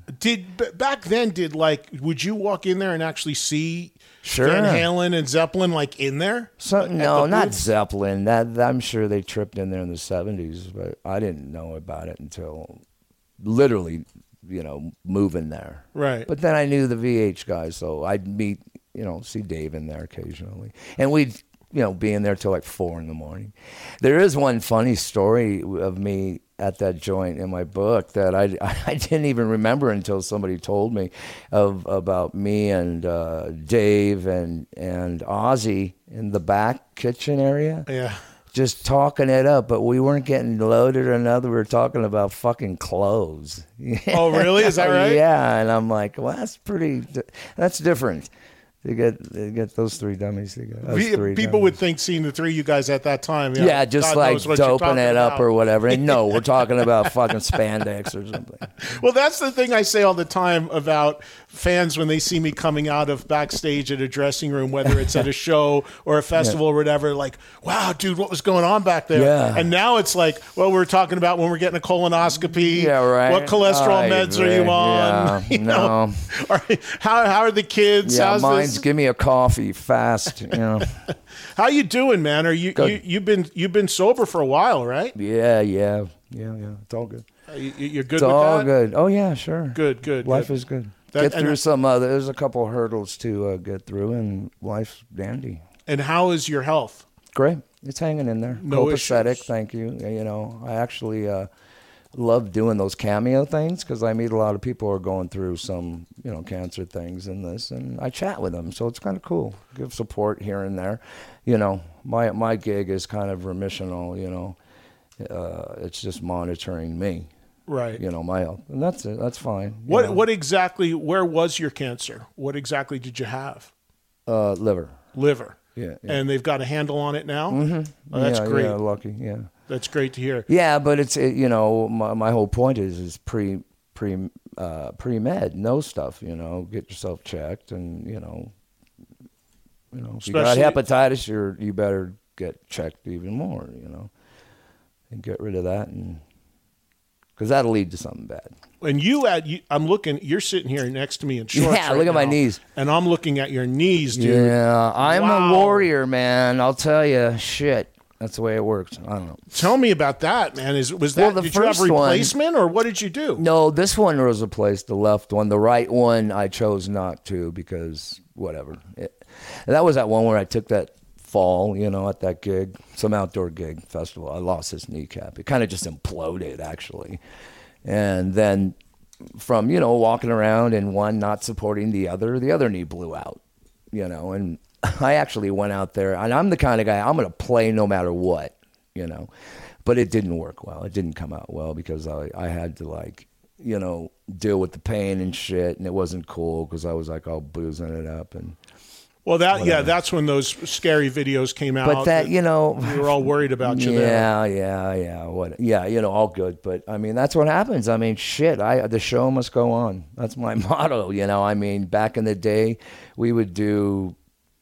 Would you walk in there and actually see Sure. Van Halen and Zeppelin like in there? No, not Zeppelin. That I'm sure they tripped in there in the 70s, but I didn't know about it until literally, moving there. Right. But then I knew the VH guys, so I'd meet, see Dave in there occasionally. And we'd, be in there till like 4 a.m. There is one funny story of me at that joint in my book that I didn't even remember until somebody told me about me and Dave and Ozzy in the back kitchen area. Yeah. Just talking it up, but we weren't getting loaded or nothing. We were talking about fucking clothes. Oh, really? Is that right? Yeah, and I'm like, well, that's different. They get those three dummies together. People would think seeing the three of you guys at that time. Yeah, just God like knows what you're doping talking it up about. or whatever. And no, we're talking about fucking spandex or something. Well, that's the thing I say all the time about fans when they see me coming out of backstage at a dressing room, whether it's at a show or a festival or whatever, like, wow, dude, what was going on back there? Yeah. And now it's like, well, we're talking about when we're getting a colonoscopy. Yeah, right. What cholesterol meds are you on? Yeah, no. How are the kids? Yeah, How's mine's this? give me a coffee fast. How you doing, man? You've been sober for a while, right? Yeah. It's all good. You're good. It's with all that? good. Oh yeah, sure. Good. Life is good. Get through some other. There's a couple hurdles to get through, and life's dandy. And how is your health? Great. It's hanging in there. No Copacetic, issues. thank you. I actually love doing those cameo things because I meet a lot of people who are going through some, cancer things in this, and I chat with them, so it's kind of cool. Give support here and there. My gig is kind of remissional. It's just monitoring me. Right. My health, and that's it. That's fine. What exactly? Where was your cancer? What exactly did you have? Liver. Liver. Yeah. And they've got a handle on it now. Mm-hmm. Oh, that's great. Yeah, lucky. Yeah. That's great to hear. Yeah, but it's my whole point is pre-med, know stuff. Get yourself checked, and if you got hepatitis, you better get checked even more. And get rid of that, and because that'll lead to something bad. And I'm looking. You're sitting here next to me in shorts. Yeah, right look at my now, knees. And I'm looking at your knees, dude. Yeah, I'm Wow. a warrior, man. I'll tell you, shit. That's the way it works. I don't know. Tell me about that, man. Did you have replacement or what did you do? No, this one was replaced, the left one. The right one I chose not to because whatever. That was that one where I took that fall, at that gig, some outdoor gig festival. I lost this kneecap. It kind of just imploded, actually. And then from, walking around and one not supporting the other knee blew out, and I actually went out there, and I'm the kind of guy, I'm going to play no matter what, but it didn't work well. It didn't come out well because I had to deal with the pain and shit, and it wasn't cool because I was all boozing it up. And well, that's when those scary videos came out. But that, we were all worried about you there. Yeah, all good. But I mean, that's what happens. I mean, shit, the show must go on. That's my motto, I mean, back in the day, we would do,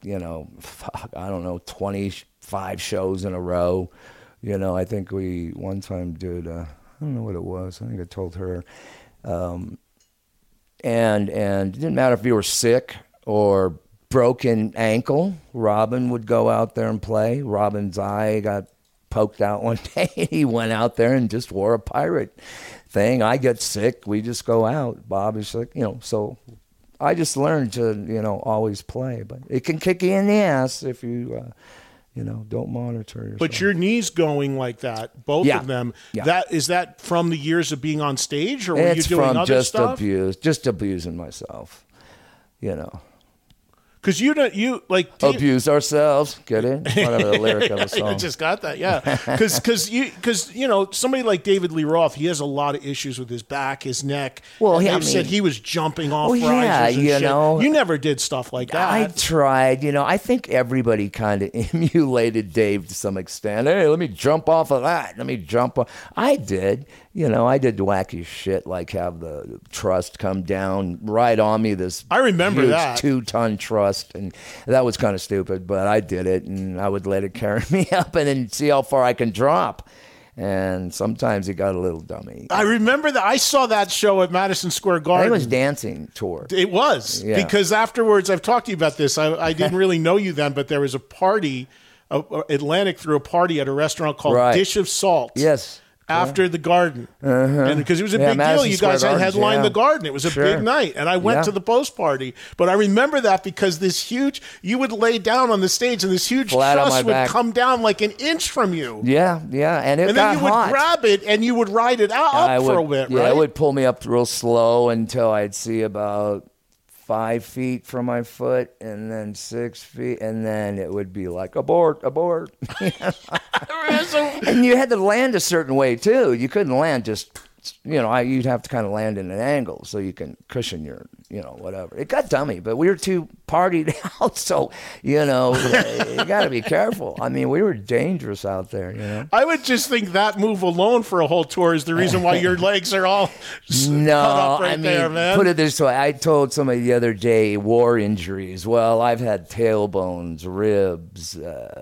25 shows in a row. I think we one time did, I don't know what it was. I think I told her. And it didn't matter if you were sick or broken ankle, Robin would go out there and play. Robin's eye got poked out one day. He went out there and just wore a pirate thing. I get sick. We just go out. Bob is sick, so I just learned to, always play. But it can kick you in the ass if you, don't monitor yourself. But your knees going like that, both of them, is that from the years of being on stage, or were you doing other stuff? Just abusing myself, Because you abuse ourselves. Get it? Whatever the lyric of the song. I just got that. Yeah, because somebody like David Lee Roth, he has a lot of issues with his back, his neck. Well, he said he was jumping off risers and shit. You never did stuff like that. I tried. I think everybody kind of emulated Dave to some extent. Hey, let me jump off of that. Let me jump off. I did. You know, I did wacky shit like have the trust come down right on me. I remember huge that 2-ton trust, and that was kind of stupid, but I did it, and I would let it carry me up and then see how far I can drop. And sometimes it got a little dummy. I remember that. I saw that show at Madison Square Garden. It was dancing tour. It was. Yeah. Because afterwards, I've talked to you about this. I didn't really know you then, but there was a party. Atlantic threw a party at a restaurant called Dish of Salt. Yes. After the Garden. And because it was a big deal. Madison You Square guys had Gardens, headlined the Garden. It was a big night. And I went to the post party. But I remember that because you would lay down on the stage and this huge truss would come down like an inch from you. Yeah. And then got you would hot. grab it and you would ride it up for a bit, right? Yeah, it would pull me up real slow until I'd see about 5 feet from my foot, and then 6 feet, and then it would be like abort. And you had to land a certain way too. You couldn't land just, you'd have to kind of land in an angle so you can cushion your, whatever. It got dummy, but we were too partied out, so you got to be careful. I mean, we were dangerous out there. I would just think that move alone for a whole tour is the reason why your legs are all cut up there, man. Put it this way. I told somebody the other day, war injuries. Well, I've had tailbones, ribs,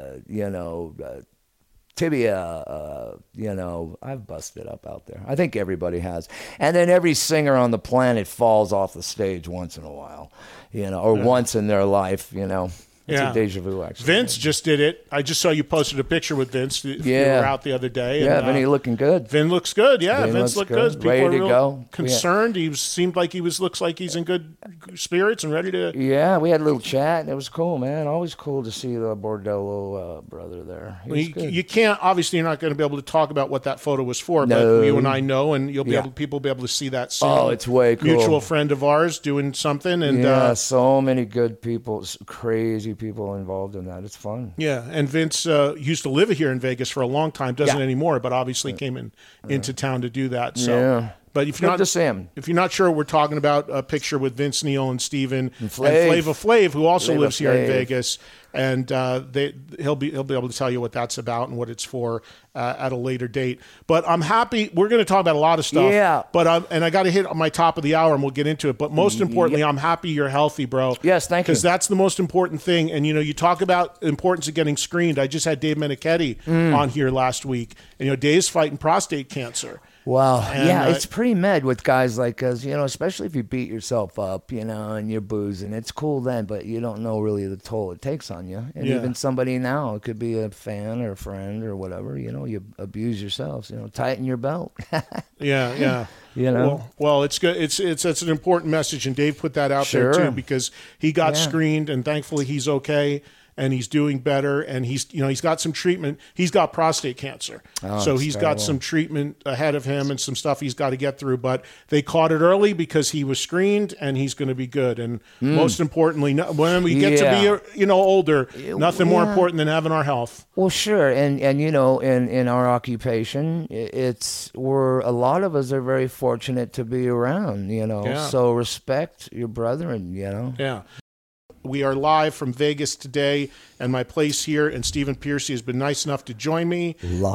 tibia, I've busted up out there. I think everybody has. And then every singer on the planet falls off the stage once in a while, or once in their life, It's a deja vu, actually. Vince just did it. I just saw you posted a picture with Vince. You were out the other day. Yeah, Vinny looking good. Vin looks good. Yeah, Vince looked good. People ready are to go. Concerned. He seemed like looks like he's in good spirits and ready to. Yeah, we had a little chat. It was cool, man. Always cool to see the Bordello brother there. You can't. Obviously, you're not going to be able to talk about what that photo was for, No. but you and I know, and you'll be people will be able to see that soon. Oh, it's way cool. Mutual friend of ours doing something, and so many good people, crazy people involved in that. It's fun. Yeah, and Vince used to live here in Vegas for a long time. Doesn't anymore, but obviously came into town to do that. So, but if you're not sure, we're talking about a picture with Vince Neil and Steven and Flava Flav, who also lives here in Vegas, and he'll be able to tell you what that's about and what it's for at a later date. But I'm happy. We're going to talk about a lot of stuff. Yeah. But I got to hit on my top of the hour, and we'll get into it. But most importantly, I'm happy you're healthy, bro. Yes, thank you. Because that's the most important thing. And you talk about the importance of getting screened. I just had Dave Menichetti on here last week, and Dave's fighting prostate cancer. Wow. And, it's pretty med with guys like us, especially if you beat yourself up, and you're boozing. It's cool then, but you don't know really the toll it takes on you. And even somebody now, it could be a fan or a friend or whatever, you abuse yourselves, tighten your belt. Yeah. Well, it's good. It's an important message, and Dave put that out there too, because he got screened, and thankfully he's okay. And he's doing better, and he's got some treatment. He's got prostate cancer, so he's got some treatment ahead of him and some stuff he's got to get through. But they caught it early because he was screened, and he's going to be good. And most importantly, when we get to be older, nothing more important than having our health. Well, sure, and in our occupation, we're a lot of us are very fortunate to be around. So respect your brethren. Yeah. We are live from Vegas today, and my place here, and Stephen Piercy has been nice enough to join me.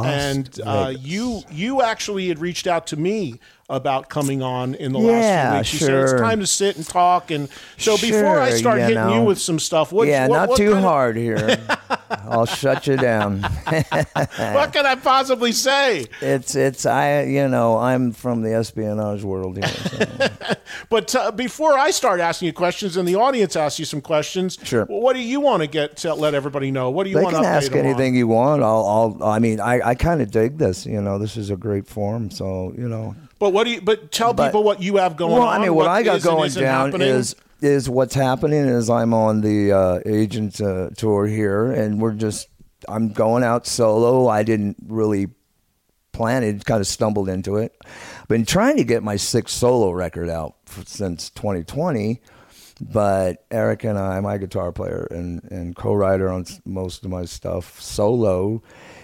You actually had reached out to me about coming on in the last few weeks. You said it's time to sit and talk, and so before I start hitting you with some stuff, not too hard here. I'll shut you down. What can I possibly say? I'm from the espionage world here. So. But before I start asking you questions, and the audience asks you some questions, what do you want to let everybody know? What do you want to update them on? They can ask anything you want. I kind of dig this. This is a great forum. So But tell people what you have going on. Well, what I got going down is what's happening is I'm on the agent tour here, and I'm going out solo. I didn't really plan it, kind of stumbled into it. Been trying to get my 6th solo record out since 2020, but Eric and I, my guitar player and co-writer on most of my stuff solo,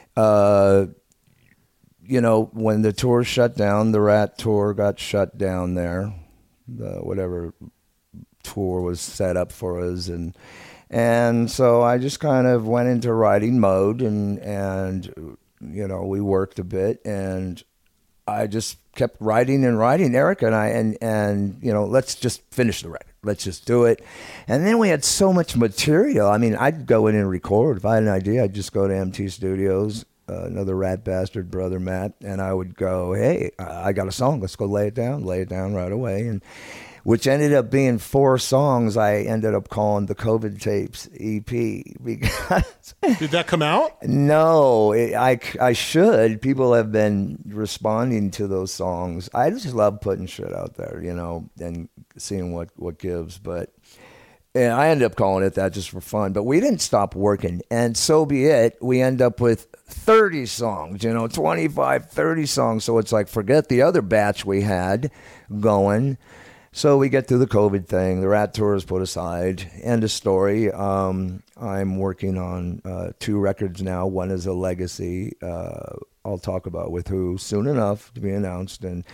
when the tour shut down, the Rat tour got shut down there, whatever tour was set up for us, and so I just kind of went into writing mode, and we worked a bit, and I just kept writing and writing, Erica and I, and you know, let's just finish the record. Let's just do it. And then we had so much material. I mean, I'd go in and record. If I had an idea, I'd just go to MT Studios, another rat bastard, brother Matt, and I would go, hey, I got a song. Let's go lay it down right away. And which ended up being 4 songs I ended up calling the COVID Tapes EP. Because did that come out? No, I should. People have been responding to those songs. I just love putting shit out there, you know, and seeing what gives. But yeah, I ended up calling it that just for fun. But we didn't stop working, and so be it. We end up with 30 songs, you know, 25, 30 songs. So it's like, forget the other batch we had going. So we get through the COVID thing. The Rat Tour is put aside. End of story. I'm working on 2 records now. One is a legacy. I'll talk about with who soon enough to be announced. And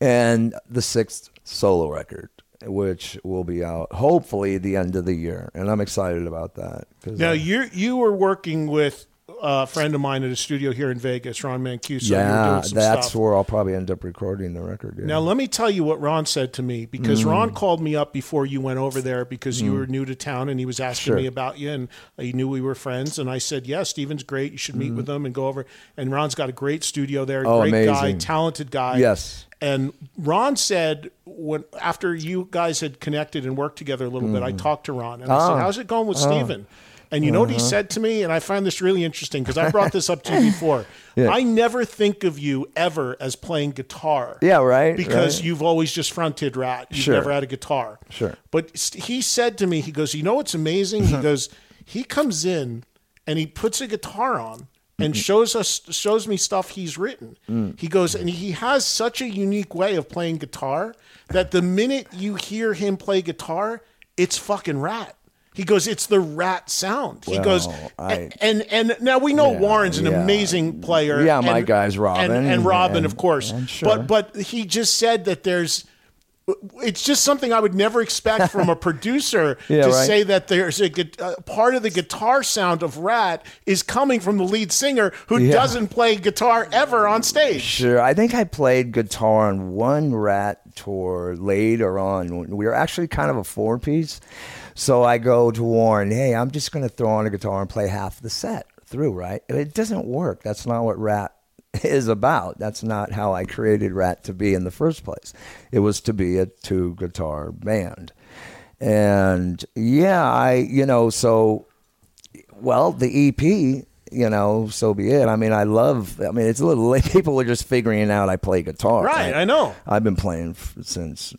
the 6th solo record, which will be out hopefully the end of the year. And I'm excited about that. Now, you were working with a friend of mine at a studio here in Vegas, Ron Mancuso. Yeah, that's where I'll probably end up recording the record. Yeah. Now, let me tell you what Ron said to me, because Ron called me up before you went over there because you were new to town, and he was asking me about you, and he knew we were friends. And I said, yeah, Steven's great. You should meet with him and go over. And Ron's got a great studio there, great amazing guy, talented guy. Yes. And Ron said, after you guys had connected and worked together a little bit, I talked to Ron, and I said, how's it going with Steven? And you know what he said to me? And I find this really interesting because I brought this up to you before. Yeah. I never think of you ever as playing guitar. Yeah, right. Because you've always just fronted Rat. You've never had a guitar. Sure. But he said to me, he goes, you know what's amazing? He goes, he comes in and he puts a guitar on and shows me stuff he's written. He goes, and he has such a unique way of playing guitar that the minute you hear him play guitar, it's fucking Rat. He goes, it's the Rat sound. He goes, and now we know Warren's an amazing player. Yeah, my guy's Robin. And Robin, of course. Sure. But he just said that it's just something I would never expect from a producer say that there's a part of the guitar sound of Rat is coming from the lead singer who doesn't play guitar ever on stage. Sure. I think I played guitar on one Rat tour later on. We were actually kind of a 4-piece. So I go to Warren, hey, I'm just going to throw on a guitar and play half the set through, right? It doesn't work. That's not what Rat is about. That's not how I created Rat to be in the first place. It was to be a 2-guitar band. And the EP, so be it. I mean, it's a little late. People were just figuring out I play guitar. Right, I know. I've been playing since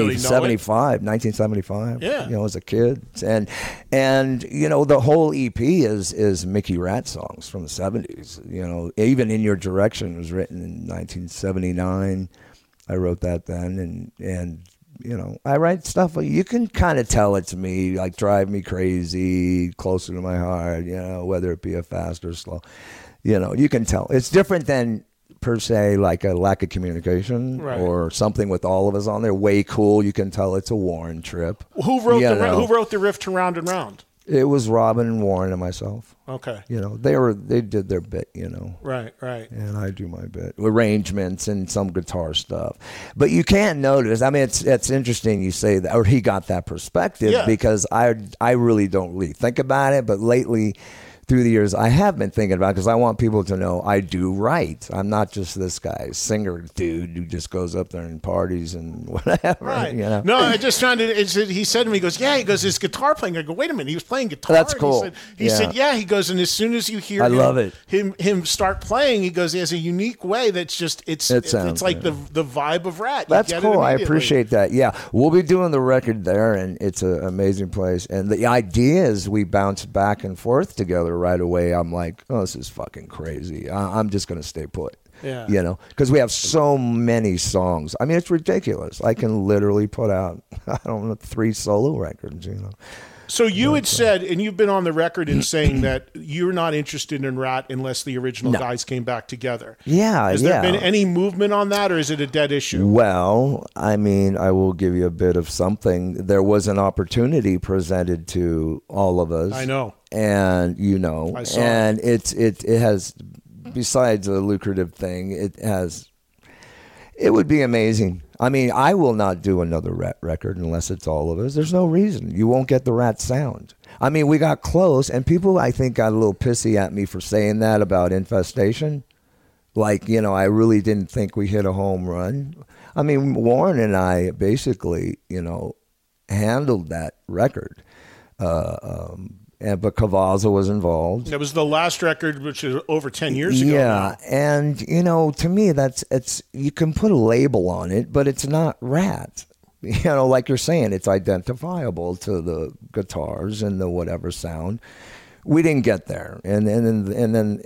1975. Yeah. As a kid. And the whole EP is Mickey Rat songs from the 70s. Even In Your Direction was written in 1979. I wrote that then. And I write stuff, you can kind of tell it to me, like Drive Me Crazy, Closer to My Heart, whether it be a fast or slow. You can tell. It's different than, per se, like a Lack of Communication or something with all of us on there. Way Cool. You can tell it's a Warren trip. Who wrote the riff to Round and Round? It was Robin and Warren and myself. Okay. They did their bit, Right. And I do my bit. Arrangements and some guitar stuff. But you can't notice, it's interesting you say that, or he got that perspective, because I really don't really think about it, but lately, through the years, I have been thinking about it because I want people to know I do write. I'm not just this guy, singer dude who just goes up there and parties and whatever. Right. No, I just found it. He said to me, his guitar playing. I go, wait a minute, he was playing guitar. That's cool. He said, he goes, and as soon as you hear him start playing, he goes, he has a unique way that's just, it's like the vibe of Rat. That's cool. I appreciate that. Yeah. We'll be doing the record there, and it's an amazing place. And the idea is we bounce back and forth together right away. I'm like, oh, this is fucking crazy. I'm just going to stay put. Yeah. Because we have so many songs. It's ridiculous. I can literally put out, 3 solo records, So you had said, and you've been on the record in saying that you're not interested in Rat unless the original guys came back together. Yeah, Has there been any movement on that, or is it a dead issue? Well, I will give you a bit of something. There was an opportunity presented to all of us. I know. And I saw it has, besides a lucrative thing, it has It would be amazing. I mean, I will not do another Rat record unless it's all of us. There's no reason. You won't get the Rat sound. I mean, we got close, and people, I think, got a little pissy at me for saying that about Infestation. Like, you know, I really didn't think we hit a home run. I mean, Warren and I basically, you know, handled that record. But Cavaza was involved. It was the last record, which is over 10 years ago. Yeah, and, you know, to me, it's you can put a label on it, but it's not Rat. You know, like you're saying, it's identifiable to the guitars and the whatever sound. We didn't get there. And then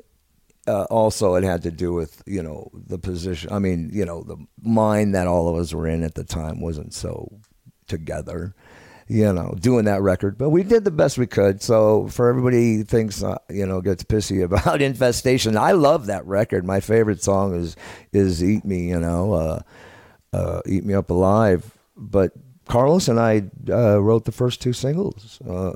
also it had to do with, you know, the position. I mean, you know, the mind that all of us were in at the time wasn't so together, you know, doing that record. But we did the best we could. So for everybody who thinks, you know, gets pissy about Infestation, I love that record. My favorite song is Eat Me, you know, Eat Me Up Alive. But Carlos and I wrote the first two singles,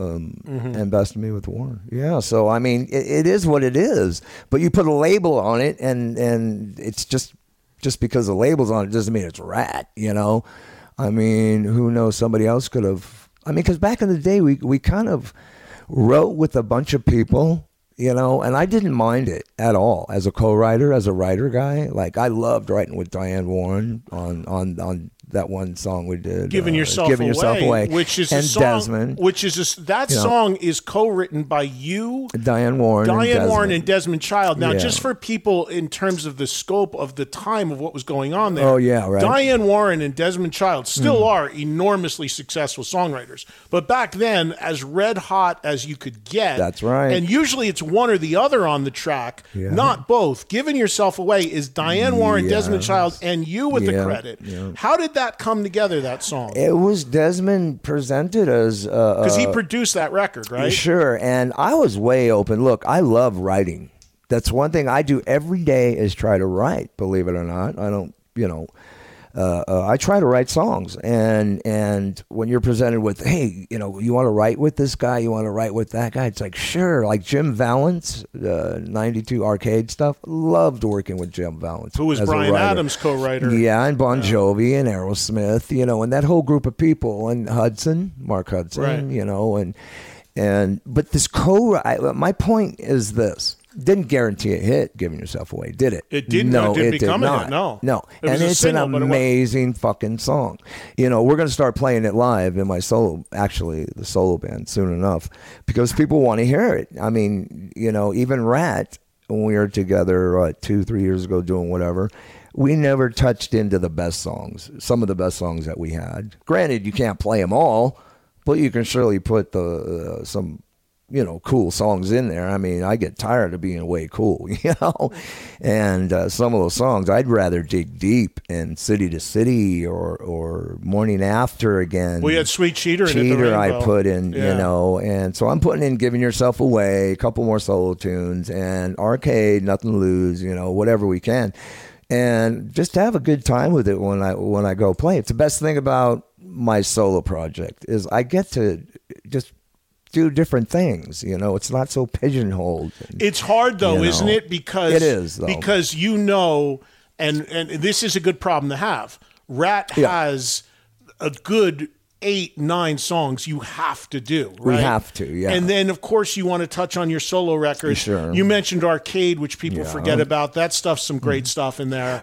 and Best of Me with Warren. Yeah, so I mean, it is what it is. But you put a label on it, and it's just because the label's on it doesn't mean it's Rat. You know, I mean, who knows? Somebody else could have. I mean, because back in the day, we kind of wrote with a bunch of people. You know, and I didn't mind it at all as a co-writer, as a writer guy. Like I loved writing with Diane Warren on that one song we did, Giving Yourself Away, which is and a song, Desmond, which is that song is co-written by you, Diane Warren, and Desmond Child. Now, just for people in terms of the scope of the time of what was going on there. Oh yeah, right. Diane Warren and Desmond Child still are enormously successful songwriters, but back then, as red hot as you could get. That's right. And usually it's one or the other on the track, not both. Giving Yourself Away is Diane Warren, Desmond Child, and you with the credit. Yeah. How did that come together, that song? It was Desmond presented as... Because he produced that record, right? Sure, and I was way open. Look, I love writing. That's one thing I do every day is try to write, believe it or not. I don't, you know... I try to write songs, and when you're presented with, hey, you know, you want to write with this guy, you want to write with that guy, it's like, sure. Like Jim Valance, 92 Arcade stuff, loved working with Jim Valance. Who was Bryan Adams' co-writer. Yeah, and Bon Jovi and Aerosmith, you know, and that whole group of people, and Mark Hudson, right. You know, but this my point is this. Didn't guarantee a hit, Giving Yourself Away, did it? It didn't. No, it didn't it become did a not. hit. No. And it's an amazing fucking song. You know, we're going to start playing it live in my the solo band soon enough, because people want to hear it. I mean, you know, even Rat, when we were together 2-3 years ago doing whatever, we never touched into the best songs, some of the best songs that we had. Granted, you can't play them all, but you can surely put some, you know, cool songs in there. I mean, I get tired of being way cool, you know, and some of those songs I'd rather dig deep in City to City or Morning After Again. We had Sweet Cheater in it. I put in, you know, and so I'm putting in Giving Yourself Away, a couple more solo tunes, and Arcade, Nothing to Lose, you know, whatever we can, and just have a good time with it when I go play. It's the best thing about my solo project is I get to just do different things, you know. It's not so pigeonholed. It's hard though, isn't it? Because it is, though. Because you know, and this is a good problem to have. Rat has a good 8-9 songs you have to do, right? We have to, yeah. And then, of course, you want to touch on your solo records. Sure. You mentioned Arcade, which people forget about. That stuff's some great stuff in there.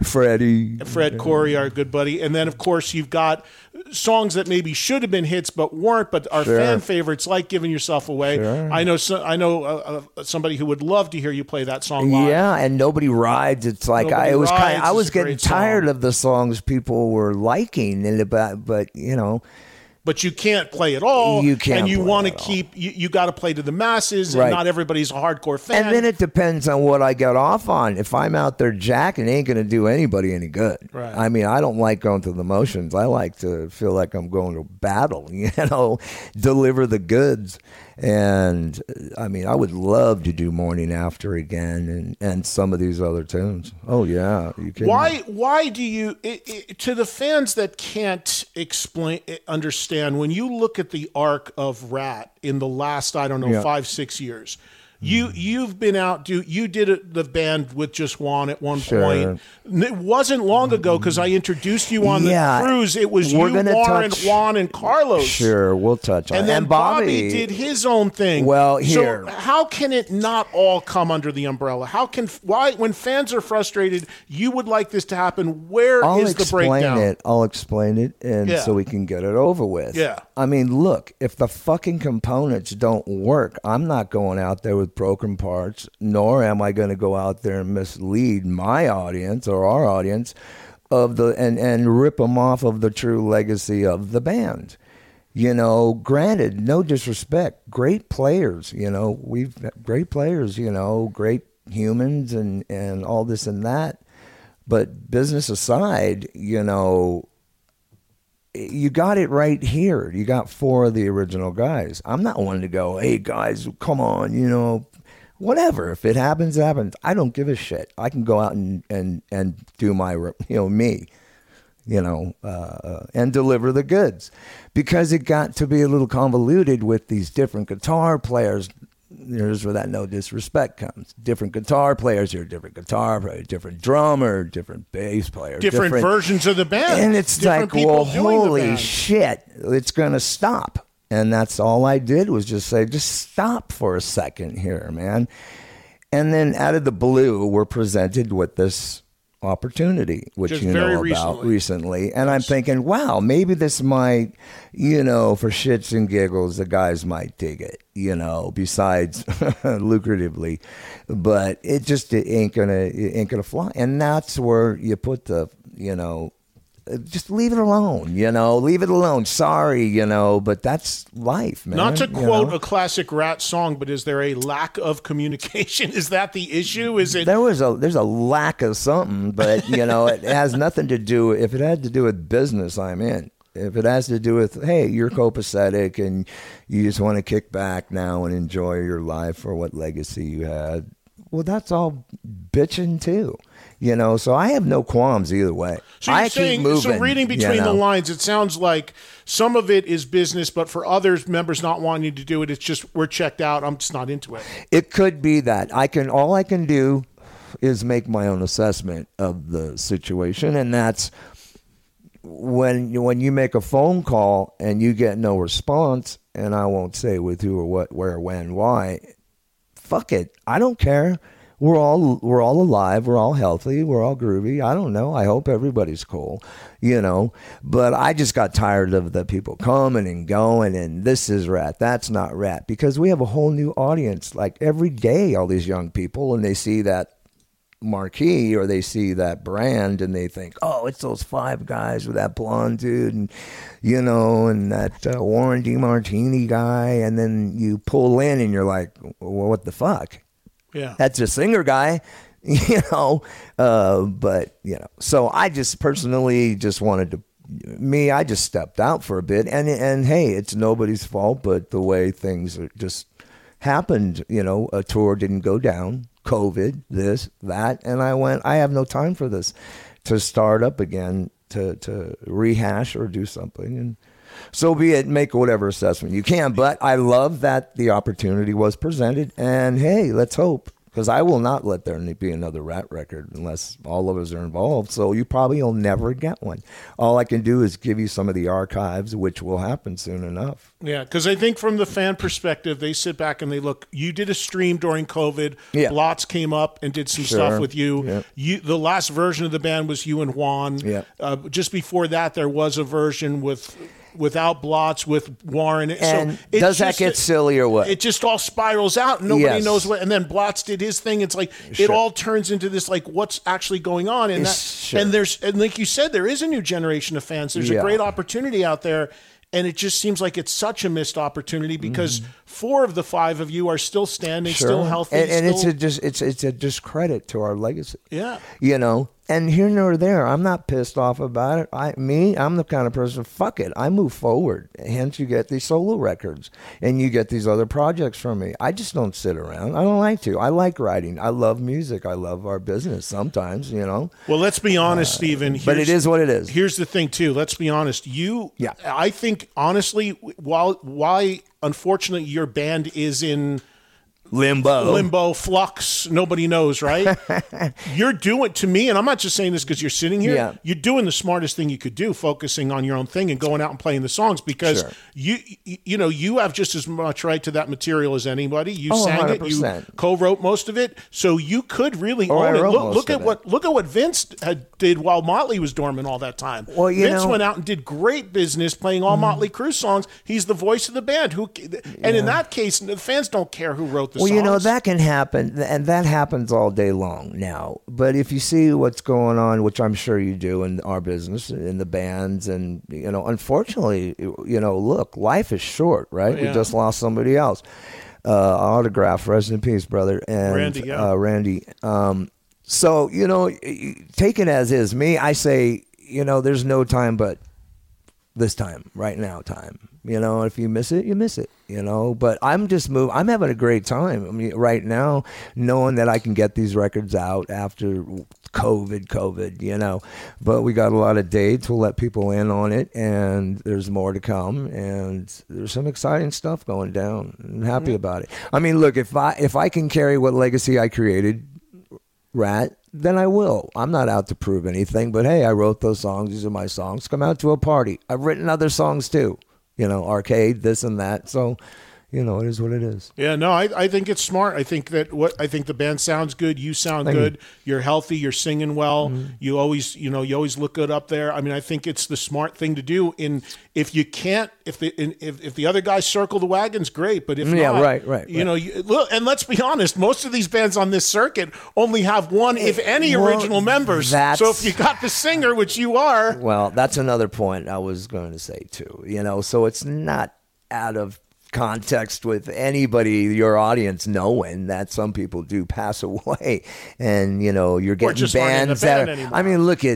Fred Corey, our good buddy. And then, of course, you've got songs that maybe should have been hits but weren't, but are fan favorites, like Giving Yourself Away. Sure. I know somebody who would love to hear you play that song live. Yeah, and Nobody Rides. It's like I was getting tired of the songs people were liking, but you know. But you can't play it all. You can't, and you want to keep. You got to play to the masses, right. And not everybody's a hardcore fan. And then it depends on what I get off on. If I'm out there jacking, it ain't going to do anybody any good. Right. I mean, I don't like going through the motions. I like to feel like I'm going to battle. You know, deliver the goods. And I mean, I would love to do Morning After Again and some of these other tunes. Oh yeah, you can. Why do you? To the fans that can't understand, when you look at the arc of Rat in the last, I don't know, 5-6 years, You've been out. You did the band with just Juan at one Sure. point. It wasn't long ago because I introduced you on the cruise. It was We're you, gonna Warren, touch- Juan, and Carlos. Sure, we'll touch on And it. then And Bobby did his own thing. Well, here. So how can it not all come under the umbrella? Why, when fans are frustrated, you would like this to happen? Where is the breakdown? I'll explain it, and Yeah. so we can get it over with. Yeah. I mean, look, if the fucking components don't work, I'm not going out there with broken parts, nor am I going to go out there and mislead my audience or our audience and rip them off of the true legacy of the band. You know, granted, no disrespect, great players, we've great players, great humans and all this and that. But business aside, you got it right here. You got 4 of the original guys. I'm not one to go, hey, guys, come on, whatever. If it happens, it happens. I don't give a shit. I can go out and do my, me, and deliver the goods. Because it got to be a little convoluted with these different guitar players. Here's where that no disrespect comes. Different guitar players here, different guitar player, different drummer, different bass player. Different versions of the band. And it's different like, well, people doing the holy band. shit, it's going to stop. And that's all I did was just say, just stop for a second here, man. And then out of the blue, we're presented with this opportunity, which Just you very know about recently. And I'm thinking, wow, maybe this might, for shits and giggles, the guys might dig it, besides lucratively. But it ain't gonna fly. And that's where you put the, just leave it alone, leave it alone. Sorry, but that's life, man. Not to quote a classic Rat song, but is there a lack of communication? Is that the issue? Is it? There's a lack of something, but it has nothing to do. If it had to do with business, I'm in. If it has to do with, hey, you're copacetic and you just want to kick back now and enjoy your life or what legacy you had, well, that's all bitching too. So I have no qualms either way. So you're I saying, keep moving. so reading between the lines, it sounds like some of it is business, but for others, members not wanting to do it, it's just we're checked out. I'm just not into it. It could be that. All I can do is make my own assessment of the situation, and that's when you make a phone call and you get no response, and I won't say with who or what, where, when, why. Fuck it. I don't care. We're all alive. We're all healthy. We're all groovy. I don't know. I hope everybody's cool, But I just got tired of the people coming and going, and this is Rat, that's not Rat, because we have a whole new audience. Like every day, all these young people, and they see that marquee or they see that brand, and they think, oh, it's those 5 guys with that blonde dude, and and that Warren DeMartini guy, and then you pull in, and you're like, well, what the fuck? Yeah, that's a singer guy, but so I just personally just wanted to, I just stepped out for a bit, and hey, it's nobody's fault, but the way things just happened, a tour didn't go down, COVID, this, that, and I have no time for this, to start up again, to rehash or do something, and so be it. Make whatever assessment you can. But I love that the opportunity was presented. And, hey, let's hope. Because I will not let there be another Rat record unless all of us are involved. So you probably will never get one. All I can do is give you some of the archives, which will happen soon enough. Yeah, because I think from the fan perspective, they sit back and they look. You did a stream during COVID. Yeah. Blotz came up and did some stuff with you. Yeah. The last version of the band was you and Juan. Yeah. Just before that, there was a version without Blotz, with Warren. And so does that get silly or what? It just all spirals out. And nobody Yes. knows what. And then Blotz did his thing. It's like Sure. it all turns into this, like, what's actually going on. And Sure. and like you said, there is a new generation of fans. There's a Yeah. great opportunity out there. And it just seems like it's such a missed opportunity because 4 of the 5 of you are still standing, still healthy. And it's a discredit to our legacy. Yeah. And here nor there, I'm not pissed off about it. I'm the kind of person, fuck it, I move forward. Hence you get these solo records and you get these other projects from me. I just don't sit around. I don't like to. I like writing. I love music. I love our business sometimes, Well, let's be honest, Stephen. But it is what it is. Here's the thing, too. Let's be honest. I think, honestly, why unfortunately your band is in Limbo, Flux, nobody knows, right? You're doing, to me, and I'm not just saying this because you're sitting here, you're doing the smartest thing you could do, focusing on your own thing and going out and playing the songs, because you have just as much right to that material as anybody. You sang 100%. It, you co-wrote most of it, so you could really own it. Look at what Vince did while Motley was dormant all that time. Well, Vince went out and did great business playing all Motley Crue songs. He's the voice of the band. In that case, the fans don't care who wrote the songs. Well, that can happen, and that happens all day long now. But if you see what's going on, which I'm sure you do in our business, in the bands, and, unfortunately, look, life is short, right? We just lost somebody else. Autograph, rest in peace, brother. And Randy. So, take it as is. Me, I say, there's no time but this time, right now time. If you miss it, you miss it, But I'm just I'm having a great time. I mean, right now, knowing that I can get these records out after COVID, But we got a lot of dates. We'll let people in on it, and there's more to come. And there's some exciting stuff going down. I'm happy about it. I mean, look, if I can carry what legacy I created, Rat, then I will. I'm not out to prove anything, but hey, I wrote those songs. These are my songs. Come out to a party. I've written other songs too. Arcade, this and that. So, it is what it is. Yeah, no, I think it's smart. I think the band sounds good. You sound good. You're healthy. You're singing well. Mm-hmm. You always look good up there. I mean, I think it's the smart thing to do. If you can't, if the other guys circle the wagons, great. But if not, right. Look, and let's be honest, most of these bands on this circuit only have one, if any, original members. So if you got the singer, which you are, well, that's another point I was going to say too. So it's not out of context with anybody, your audience, knowing that some people do pass away, and you're getting bands that are, I mean, look at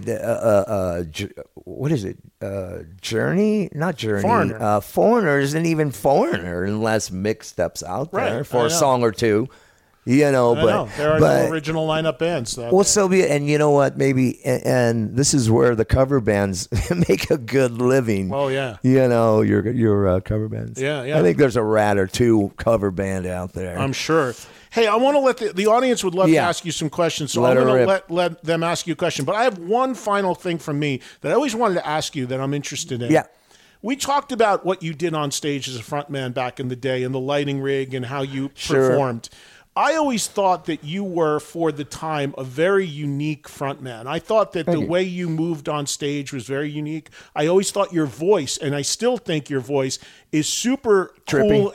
what is it, Journey, not Journey, Foreigner isn't even Foreigner unless Mick steps out there for a song or two. There are no original lineup bands. So be it. And you know what? Maybe, and this is where the cover bands make a good living. Oh yeah. Your cover bands. Yeah. I think there's a rat or two cover band out there. I'm sure. Hey, I want to let the audience would love to ask you some questions, so I'm going to let them ask you a question. But I have one final thing from me that I always wanted to ask you that I'm interested in. Yeah. We talked about what you did on stage as a frontman back in the day, and the lighting rig, and how you performed. I always thought that you were, for the time, a very unique frontman. I thought that the way you moved on stage was very unique. I always thought your voice, and I still think your voice, is super cool.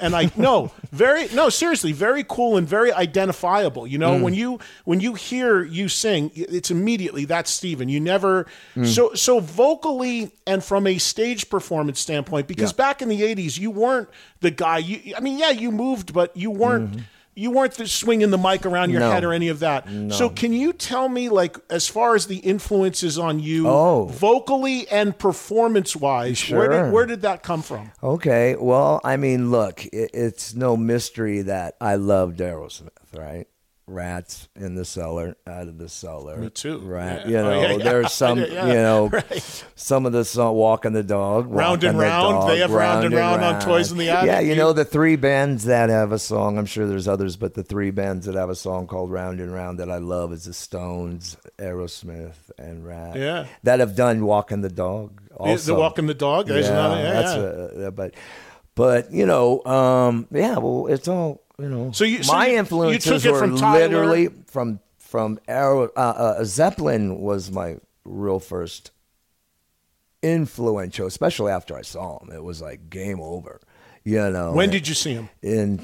And seriously, very cool and very identifiable. When you hear you sing, it's immediately, that's Steven. You never, so vocally and from a stage performance standpoint, because back in the 80s, you weren't the guy, you moved, but you weren't, you weren't swinging the mic around your head or any of that. No. So can you tell me, as far as the influences on you, vocally and performance-wise, where did that come from? Okay, well, I mean, look, it's no mystery that I loved Aerosmith, right? Rats in the cellar, out of the cellar. Me too. Right. There's some, some of the song, Walking the Dog. Round and Round. They have Round and Round on Toys in the Attic. Yeah, the three bands that have a song, I'm sure there's others, but the three bands that have a song called Round and Round that I love is the Stones, Aerosmith, and Rat. Yeah. That have done Walking the Dog also. The Walking the Dog? There's another, but, well, it's all... my influences were literally from Zeppelin was my real first influential, especially after I saw him. It was like game over. When did you see him?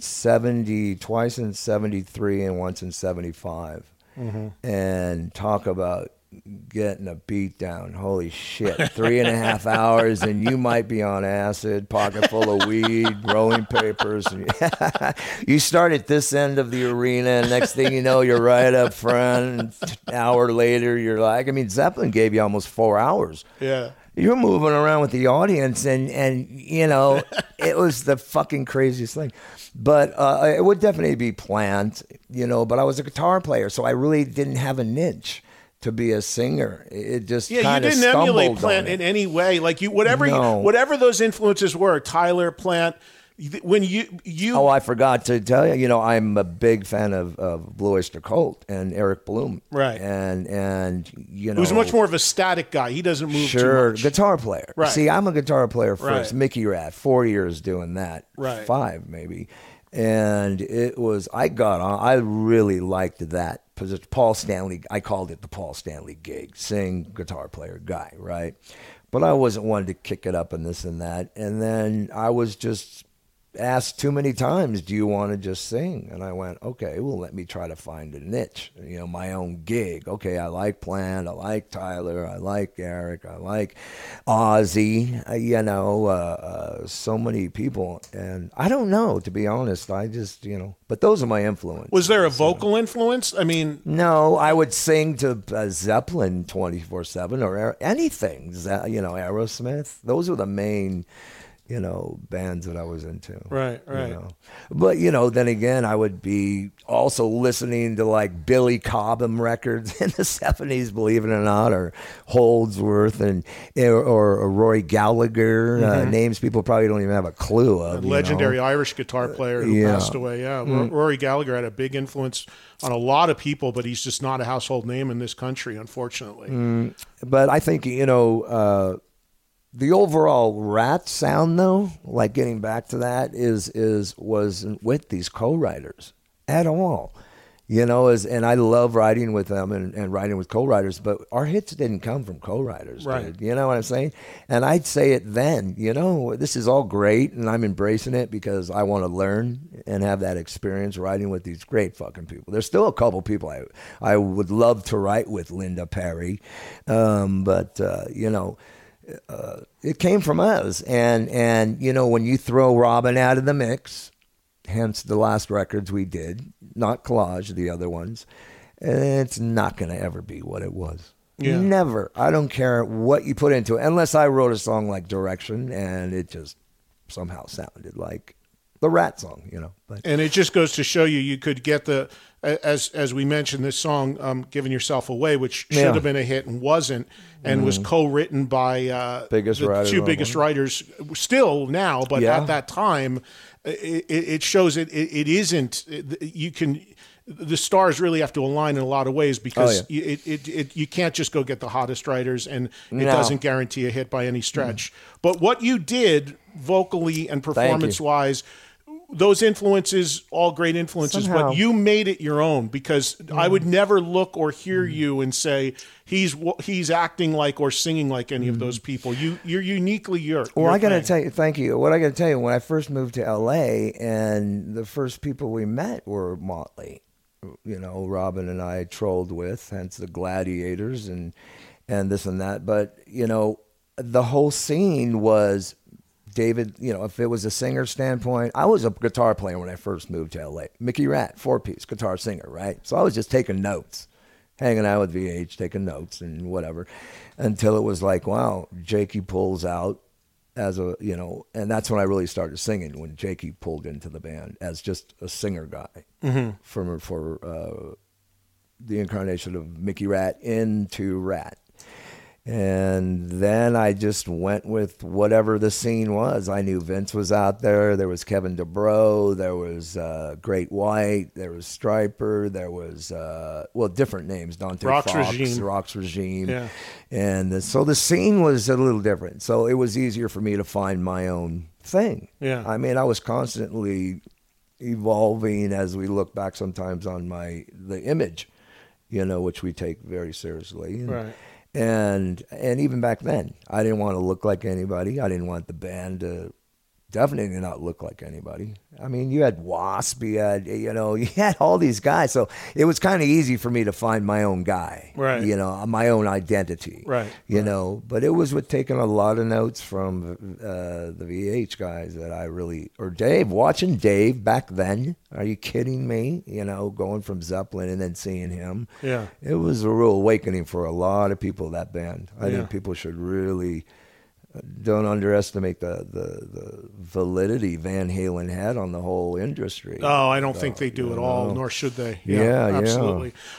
Twice in 73 and once in 75. Mm-hmm. And talk about getting a beat down. Holy shit. 3.5 hours and you might be on acid, pocket full of weed, rolling papers. You start at this end of the arena and next thing you know, you're right up front. And an hour later, you're like, Zeppelin gave you almost 4 hours. Yeah. You're moving around with the audience and it was the fucking craziest thing. But it would definitely be planned, but I was a guitar player, so I really didn't have a niche to be a singer. It just kind of stumbled. You didn't emulate Plant in any way. Whatever those influences were, Tyler, Plant, when you Oh, I forgot to tell you. You know, I'm a big fan of Blue Oyster Cult and Eric Bloom. Right. And you know, who's much more of a static guy. He doesn't move sure, too much. guitar player. Right. See, I'm a guitar player first. Right. Mickey Rat, 4 years doing that. Right. 5 maybe. And it was, I got on, I really liked that. Paul Stanley, I called it the Paul Stanley gig, sing, guitar player guy, right? But I wasn't one to kick it up and this and that. And then I was just asked too many times, do you want to just sing? And I went, okay, well, let me try to find a niche, you know, my own gig. Okay, I like Plant, I like Tyler, I like Eric, I like Ozzy, you know, so many people. And I don't know, to be honest, I just, you know, but those are my influences. Was there a vocal influence? I mean... No, I would sing to Zeppelin 24/7 or anything, you know, Aerosmith. Those were the main... you know, bands that I was into. Right. You know. But, you know, then again, I would be also listening to like Billy Cobham records in the 70s, believe it or not, or Holdsworth or Rory Gallagher, names people probably don't even have a clue of. A legendary Irish guitar player who passed away. Yeah. Rory Gallagher had a big influence on a lot of people, but he's just not a household name in this country, unfortunately. But I think, you know, the overall Rat sound, though, like getting back to that, wasn't with these co-writers at all. You know, and I love writing with them and writing with co-writers, but our hits didn't come from co-writers, right? Dude. You know what I'm saying? And I'd say it then, you know, this is all great, and I'm embracing it because I want to learn and have that experience writing with these great fucking people. There's still a couple people I would love to write with, Linda Perry, but you know, it came from us. And you know, when you throw Robin out of the mix, hence the last records we did, not Collage, the other ones, it's not going to ever be what it was. Yeah. Never. I don't care what you put into it, unless I wrote a song like Direction and it just somehow sounded like the Rat song, you know. But. And it just goes to show you could get the, as we mentioned, this song, Giving Yourself Away, which should have been a hit and wasn't, and was co-written by the two biggest writers still now, but at that time, it shows it isn't, you can, the stars really have to align in a lot of ways because you can't just go get the hottest writers, and it doesn't guarantee a hit by any stretch. But what you did vocally and performance-wise, those influences, all great influences, somehow. But you made it your own, because I would never look or hear you and say he's acting like or singing like any of those people. You're uniquely your. Well, I got to tell you, thank you. What I got to tell you, when I first moved to LA, and the first people we met were Motley. You know, Robin and I trolled with, hence the Gladiators and this and that. But you know, the whole scene was. David, you know, if it was a singer standpoint, I was a guitar player when I first moved to LA. Mickey Rat, 4-piece guitar singer, right? So I was just taking notes, hanging out with VH, taking notes and whatever, until it was like, wow, Jakey pulls out as a, you know, and that's when I really started singing, when Jakey pulled into the band as just a singer guy for the incarnation of Mickey Rat into Rat. And then I just went with whatever the scene was. I knew Vince was out there. There was Kevin DuBrow. There was Great White. There was Stryper. There was, different names. Dante Rock's Fox, Regime. Rock's Regime. Yeah. And so the scene was a little different. So it was easier for me to find my own thing. Yeah. I mean, I was constantly evolving as we look back sometimes on the image, you know, which we take very seriously. Right. And even back then, I didn't want to look like anybody. I didn't want the band to definitely not look like anybody. I mean, you had Wasp, you had all these guys. So it was kind of easy for me to find my own guy, right? You know, my own identity, right? You know, but it was with taking a lot of notes from the VH guys that I really, or Dave, watching Dave back then. Are you kidding me? You know, going from Zeppelin and then seeing him. Yeah. It was a real awakening for a lot of people, that band. I think people should really... don't underestimate the validity Van Halen had on the whole industry. Oh, I don't think they do at all, nor should they. Yeah, absolutely.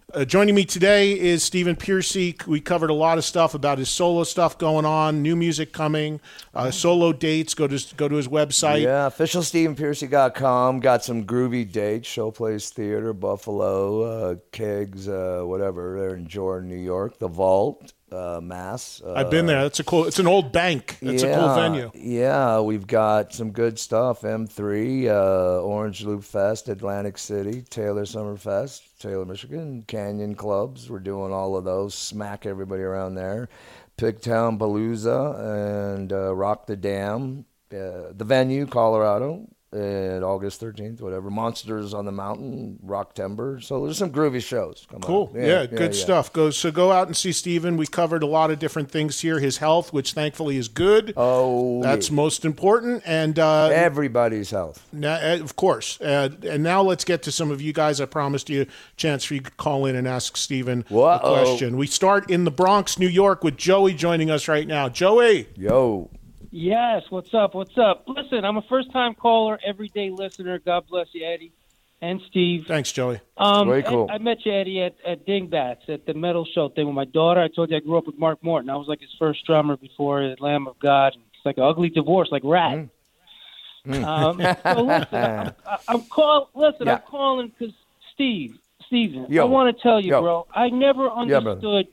Joining me today is Stephen Pearcy. We covered a lot of stuff about his solo stuff going on, new music coming, solo dates. Go to his website. Yeah, officialstephenpearcy.com. Got some groovy dates. Showplace Theater, Buffalo, Kegs, whatever. They're in Jordan, New York. The Vault, Mass. I've been there. That's a cool. It's an old bank. It's a cool venue. Yeah, we've got some good stuff. M3, Orange Loop Fest, Atlantic City, Taylor Summer Fest. Taylor, Michigan, Canyon Clubs. We're doing all of those. Smack everybody around there. Pigtown Palooza and Rock the Dam. The venue, Colorado, and August 13th, whatever. Monsters on the Mountain, Rocktember. So there's some groovy shows. Cool. Yeah, good stuff. Go out and see Stephen. We covered a lot of different things here. His health, which thankfully is good. Oh, that's most important. And everybody's health. Of course. And now let's get to some of you guys. I promised you a chance for you to call in and ask Stephen a question. We start in the Bronx, New York, with Joey joining us right now. Joey. Yo. Yes, what's up? Listen, I'm a first-time caller, everyday listener. God bless you, Eddie and Steve. Thanks, Joey. Very cool. I met you, Eddie, at Dingbats, at the metal show thing with my daughter. I told you I grew up with Mark Morton. I was like his first drummer before the Lamb of God. It's like an ugly divorce, like Rat. So listen, I'm calling because Steven, Yo. I want to tell you, Yo. bro, I never understood.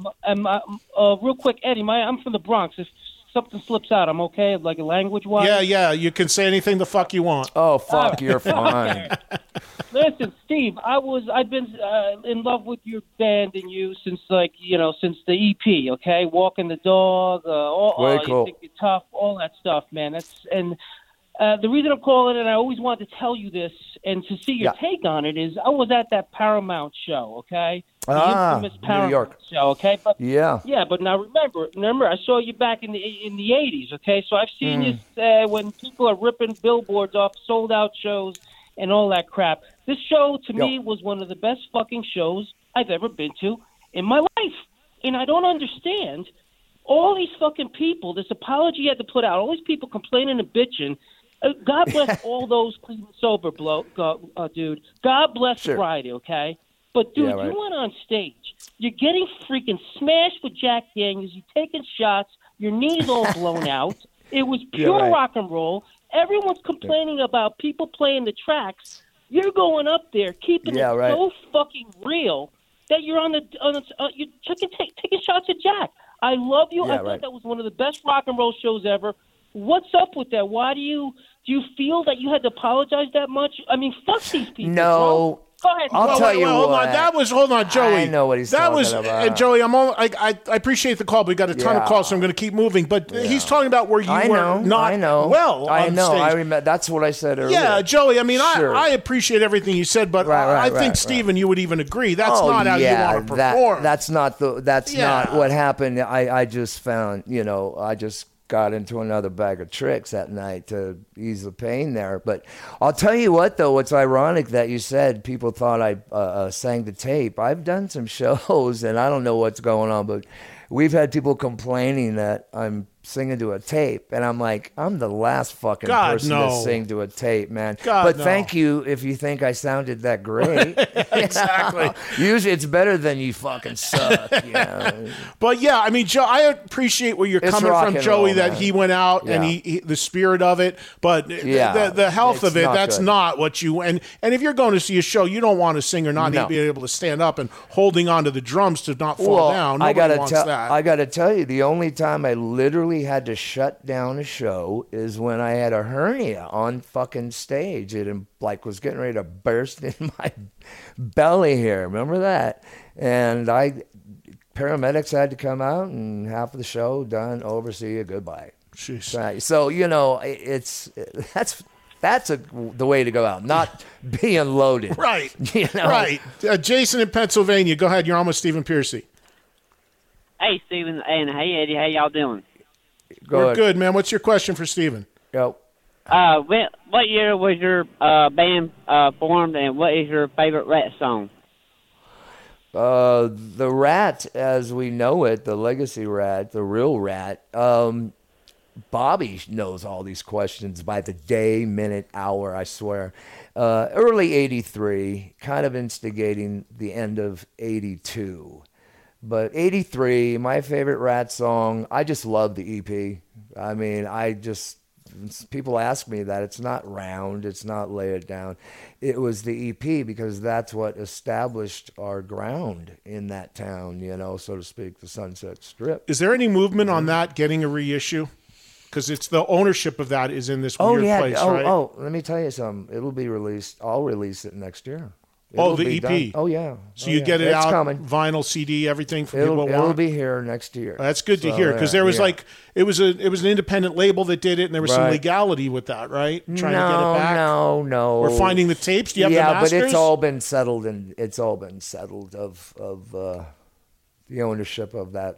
Real quick, Eddie, I'm from the Bronx. If something slips out, I'm okay, like language-wise? Yeah, you can say anything the fuck you want. Oh, fuck, you're fine. Listen, Steve, I've been in love with your band and you since since the EP, okay? Walking the Dog, Very cool. You Think You're Tough, all that stuff, man. The reason I'm calling, and I always wanted to tell you this and to see your take on it, is I was at that Paramount show, okay? The infamous Paramount New York show, okay? But yeah, but now remember, I saw you back in the 80s, okay? So I've seen you when people are ripping billboards off sold out shows and all that crap. This show to me was one of the best fucking shows I've ever been to in my life, and I don't understand all these fucking people. This apology you had to put out, all these people complaining and bitching. God bless all those clean and sober dude. God bless Friday, okay? But, dude, you went on stage. You're getting freaking smashed with Jack Daniels. You're taking shots. Your knees all blown out. It was pure rock and roll. Everyone's complaining about people playing the tracks. You're going up there, keeping it so fucking real that you're you're taking shots at Jack. I love you. I thought that was one of the best rock and roll shows ever. What's up with that? Why do you feel that you had to apologize that much? I mean, fuck these people. No. Bro. Go ahead. I'll tell you what. Hold on, Joey. I know what he's talking about. Joey, I appreciate the call, but we got a ton of calls, so I'm going to keep moving. But he's talking about where you were not well on stage. I remember. That's what I said earlier. Yeah, Joey, I mean, I appreciate everything you said, but I think, Stephen, you would even agree. That's not how you want to perform. That's not what happened. I just found, I just got into another bag of tricks that night to ease the pain there. But I'll tell you what, though, it's ironic that you said people thought I sang the tape. I've done some shows, and I don't know what's going on, but we've had people complaining that I'm singing to a tape, and I'm like, I'm the last fucking person to sing to a tape, man. Thank you if you think I sounded that great. Exactly. Usually it's better than you fucking suck. But yeah, I mean, Joe, I appreciate where you're coming from, Joey, that he went out and he the spirit of it, but the health of it, that's not what you, and if you're going to see a show, you don't want a singer not be able to stand up and holding onto the drums to not fall down. Nobody wants that. I got to tell you, the only time I literally had to shut down a show is when I had a hernia on fucking stage. It was getting ready to burst in my belly here. Remember that? And paramedics had to come out, and half of the show done, over, see you, goodbye. Jeez. Right. So that's the way to go out, not being loaded. Right. Right. Jason in Pennsylvania, go ahead. You're on with Stephen Pearcy. Hey, Stephen, and hey, Eddie, how y'all doing? We're good, man. What's your question for Stephen? Go. What year was your band formed, and what is your favorite Rat song? The Rat, as we know it, the legacy Rat, the real Rat. Bobby knows all these questions by the day, minute, hour, I swear. Early 83, kind of instigating the end of 82. But 83, my favorite Rat song, I just love the EP. I mean, people ask me that. It's not Round, it's not Lay It Down. It was the EP because that's what established our ground in that town, so to speak, the Sunset Strip. Is there any movement on that getting a reissue? Because it's the ownership of that is in this weird place, right? Oh, let me tell you something. It'll be released. I'll release it next year. The EP. Done. Oh, yeah. So you get it it's out, coming. Vinyl, CD, everything for people. It'll be here next year. That's good to hear because there was it was an independent label that did it, and there was some legality with that, right? Trying to get it back. No. Or finding the tapes. Do you have the masters? Yeah, but it's all been settled, and it's all been settled of the ownership of that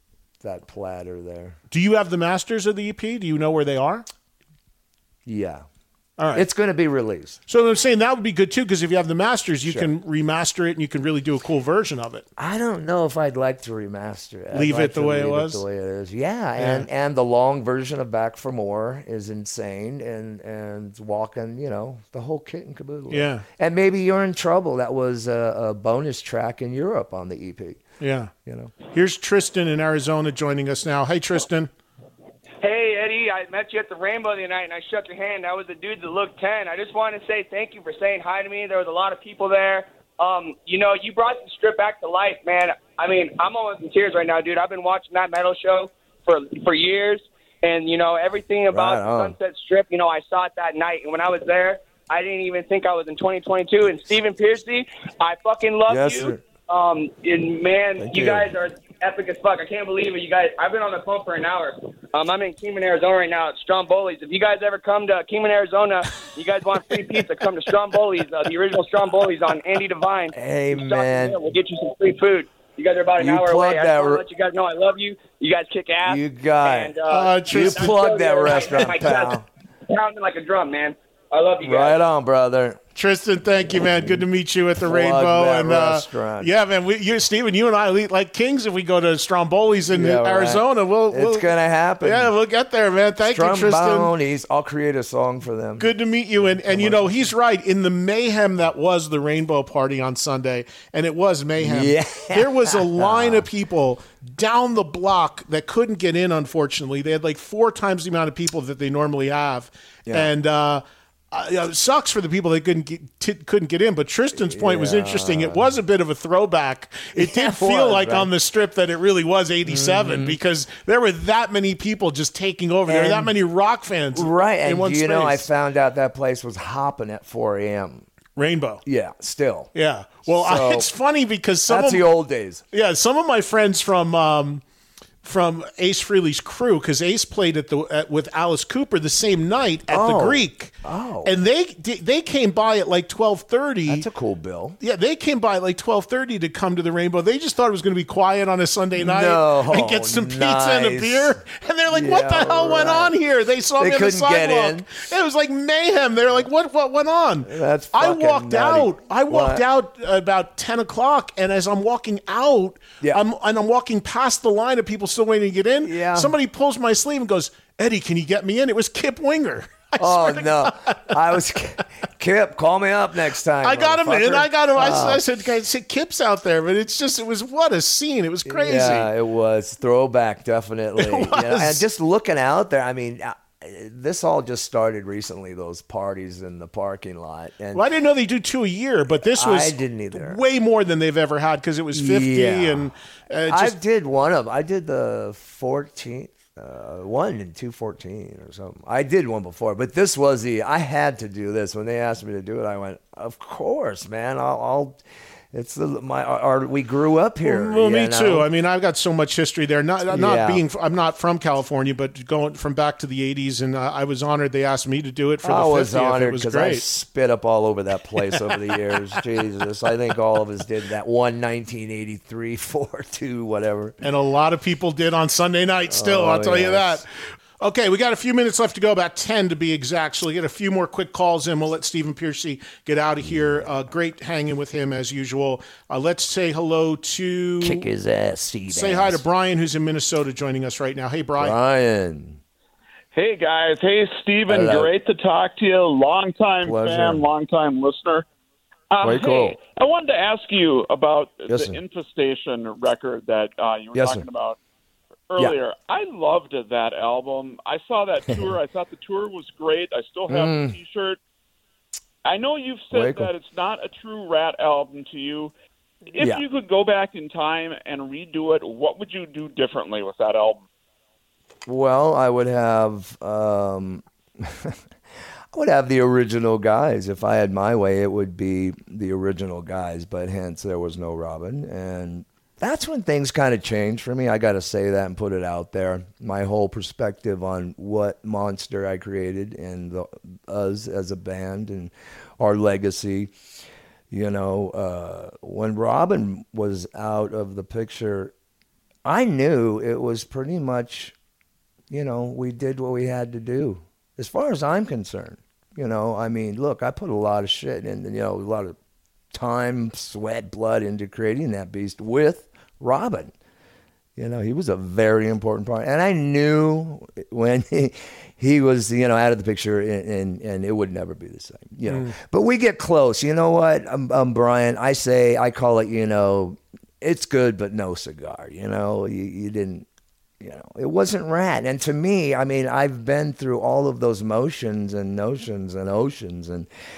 platter there. Do you have the masters of the EP? Do you know where they are? Yeah. All right. It's going to be released. So I'm saying that would be good too, because if you have the masters, you can remaster it and you can really do a cool version of it. I don't know if I'd like to remaster it. Leave it the way it was? The way it is. Yeah. And the long version of Back for More is insane and walking, the whole kit and caboodle. Yeah. And Maybe You're in Trouble. That was a bonus track in Europe on the EP. Yeah. Here's Tristan in Arizona joining us now. Hey, Tristan. Hey, Eddie, I met you at the Rainbow the other night, and I shook your hand. I was the dude that looked 10. I just wanted to say thank you for saying hi to me. There was a lot of people there. You brought the Strip back to life, man. I mean, I'm almost in tears right now, dude. I've been watching that metal show for years, and, everything about the Sunset Strip, I saw it that night. And when I was there, I didn't even think I was in 2022. And Stephen Piercy, I fucking love you. Sir. And man, Thank you you guys are epic as fuck. I can't believe it, you guys. I've been on the phone for an hour. I'm in Kingman, Arizona right now at Stromboli's. If you guys ever come to Kingman, Arizona, you guys want free pizza, come to Stromboli's, the original Stromboli's on Andy Devine. Hey, man. We'll get you some free food. You guys are about an hour away. I just want to let you guys know I love you. You guys kick ass. You got it. You plugged that restaurant, pal. Pounding like a drum, man. I love you guys. Right on, brother. Tristan, thank you, man. Good to meet you at the Rainbow. And restaurant. Yeah, man. Steven, you and I eat like kings if we go to Stromboli's in Arizona. Right. It's gonna happen. Yeah, we'll get there, man. Thank you, Tristan. Stromboli's. I'll create a song for them. Good to meet you. And he's right. In the mayhem that was the Rainbow Party on Sunday, and it was mayhem. Yeah. There was a line of people down the block that couldn't get in. Unfortunately, they had like 4 times the amount of people that they normally have, and. It sucks for the people that couldn't get in, but Tristan's point was interesting. It was a bit of a throwback. It did feel like on the Strip that it really was 87 because there were that many people just taking over. There were that many rock fans in one space. I found out that place was hopping at 4 a.m. Rainbow. Yeah, still. Yeah. Well, it's funny because that's the old days. Yeah, some of my friends from Ace Frehley's crew, because Ace played with Alice Cooper the same night at the Greek. Oh, and they came by at like 12:30. That's a cool bill. Yeah, they came by at like 12:30 to come to the Rainbow. They just thought it was going to be quiet on a Sunday night and get some pizza and a beer. And they're like, "What the hell went on here?" They saw me on the sidewalk. It was like mayhem. They're like, "What went on?" That's I walked out about 10 o'clock, and as I'm walking out, I'm walking past the line of people still waiting to get in. Yeah. Somebody pulls my sleeve and goes, "Eddie, can you get me in?" It was Kip Winger. Oh, no. I was, Kip, call me up next time. I got him in. I said, guys, Kip's out there, but what a scene. It was crazy. Yeah, it was. Throwback, definitely. It was. And just looking out there, I mean, this all just started recently, those parties in the parking lot. And I didn't know they do 2 a year, but this was I didn't either. Way more than they've ever had because it was 50. And I did one of them. I did the 14th. One in 214 or something. I did one before, but this was I had to do this. When they asked me to do it, I went, "Of course, man. I'll It's we grew up here. Well, me too. I mean, I've got so much history there. I'm not from California, but going from back to the 80s, and I was honored they asked me to do it for the 50th. I was honored because I spit up all over that place over the years. Jesus, I think all of us did that 1983, 4-2, whatever. And a lot of people did on Sunday night still, I'll tell you that. Okay, we got a few minutes left to go, about 10 to be exact. So we'll get a few more quick calls in. We'll let Stephen Piercy get out of here. Great hanging with him as usual. Let's say hello to... Kick his ass, Say hi to Brian, who's in Minnesota, joining us right now. Hey, Brian. Brian. Hey, guys. Hey, Steven. Hello. Great to talk to you. Long-time Pleasure. fan, long-time listener. Very cool. Hey, I wanted to ask you about Yes, the sir. Infestation record that you were Yes, talking sir. about earlier. I loved that album. I saw that tour. I thought the tour was great. I still have the T-shirt. I know you've Very said cool. that it's not a true Rat album to you. If Yeah. you could go back in time and redo it, what would you do differently with that album? Well, I would have I would have the original guys. If I had my way, it would be the original guys, but hence there was no Robin. And that's when things kind of changed for me. I got to say that and put it out there. My whole perspective on what monster I created and us as a band and our legacy. You know, when Robin was out of the picture, I knew it was pretty much, you know, we did what we had to do. As far as I'm concerned, you know, I mean, look, I put a lot of shit in, you know, a lot of time, sweat, blood into creating that beast with Robin. You know, he was a very important part. And I knew when he was, you know, out of the picture and it would never be the same, you know. But we get close. You know what, Brian, I call it, you know, it's good, but no cigar. You know, you didn't, you know, it wasn't Rat. And to me, I mean, I've been through all of those motions and notions and oceans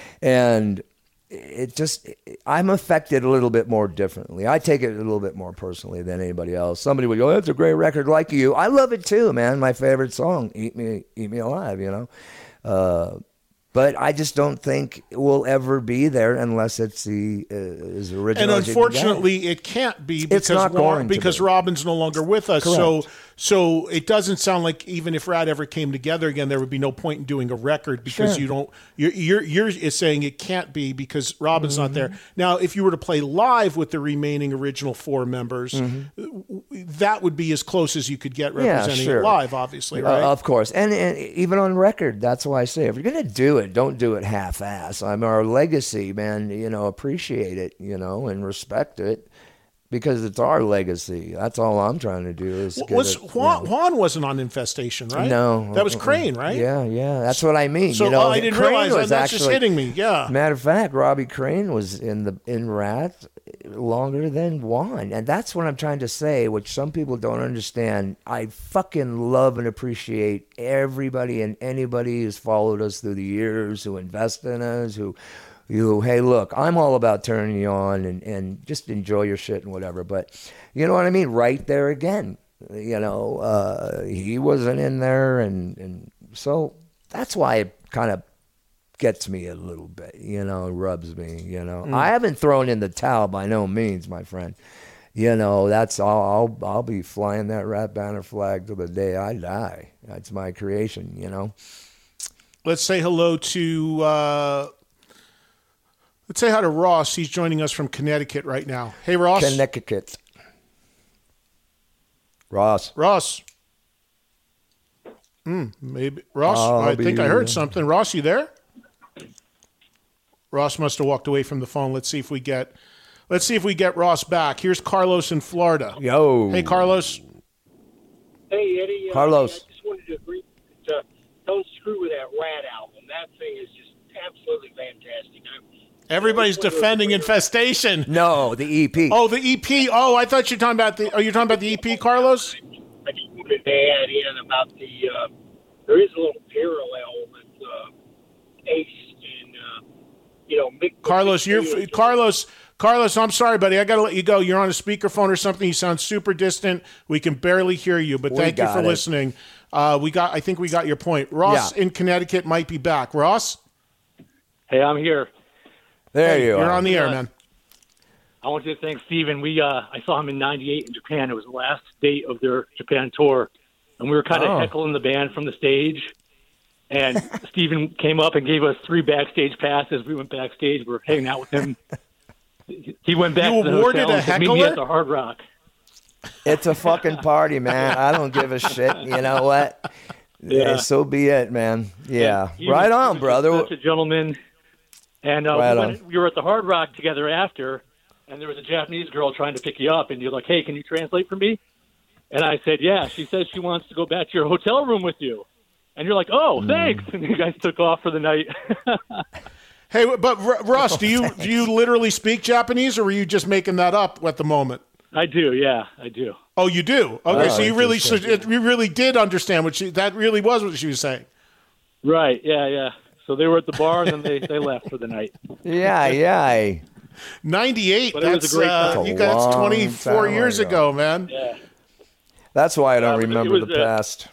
and it just, I'm affected a little bit more differently. I take it a little bit more personally than anybody else. Somebody would go, that's a great record like you. I love it too, man. My favorite song, Eat Me Alive, you know. But I just don't think it will ever be there unless it's his original. And unfortunately, it can't be It's not going to because be. Robin's no longer with us. Correct. So it doesn't sound like even if Rat ever came together again, there would be no point in doing a record because Sure. you don't. You're saying it can't be because Robin's not there. Now, if you were to play live with the remaining original four members, that would be as close as you could get representing it live, obviously, right? Of course. And even on record, that's why I say, if you're going to do it, don't do it half-ass. I'm our legacy, man, you know, appreciate it, you know, and respect it because it's our legacy. That's all I'm trying to do is Juan wasn't on Infestation, right? No. That was Crane, right? Yeah. That's what I mean. So you know, I didn't Crane realize that. was That's just hitting me. Yeah. Matter of fact, Robbie Crane was in Rat longer than Juan. And that's what I'm trying to say, which some people don't understand. I fucking love and appreciate everybody and anybody who's followed us through the years, who invest in us, who, hey, look, I'm all about turning you on and just enjoy your shit and whatever. But you know what I mean? Right there again, you know, he wasn't in there. And so that's why it kind of gets me a little bit, you know, rubs me, you know. I haven't thrown in the towel by no means, my friend. You know, that's all. I'll be flying that Rat banner flag till the day I die. That's my creation, you know. Let's say hello to let's say hi to Ross. He's joining us from Connecticut right now. Hey, Ross. Connecticut. Ross. Maybe Ross. I think I heard something. Ross, you there? Ross must have walked away from the phone. Let's see if we get Ross back. Here's Carlos in Florida. Yo. Hey, Carlos. Hey, Eddie. Carlos. I just wanted to agree. Don't screw with that Rat album. That thing is just absolutely fantastic. Everybody's defending Infestation. No, the EP. Oh, the EP. Oh, I thought you're talking about the. Are you talking about the EP, Carlos? I just wanted to add in about the. There is a little parallel with Ace and Mick. Carlos, I'm sorry, buddy. I got to let you go. You're on a speakerphone or something. You sound super distant. We can barely hear you, but thank you for listening. I think we got your point. Ross in Connecticut might be back. Ross? Hey, I'm here. There you are. You're on the air, man. I want to thank Steven. I saw him in '98 in Japan. It was the last date of their Japan tour, and we were kind of heckling the band from the stage. And Steven came up and gave us 3 backstage passes. We went backstage. We were hanging out with him. He went back to the hotel and said, meet me at the Hard Rock. It's a fucking party, man. I don't give a shit. You know what? Yeah. So be it, man. Yeah. Right on, brother. Such a gentleman. And we were at the Hard Rock together after, and there was a Japanese girl trying to pick you up, and you're like, hey, can you translate for me? And I said, yeah. She says she wants to go back to your hotel room with you. And you're like, oh, thanks. And you guys took off for the night. Hey, but Russ, do you literally speak Japanese, or were you just making that up at the moment? I do, yeah, I do. Oh, you do? Okay, so you really did understand that really was what she was saying. Right, yeah. So they were at the bar, and then they left for the night. Yeah. 98, but that's you guys 24 years ago, man. Yeah. That's why I don't remember the past.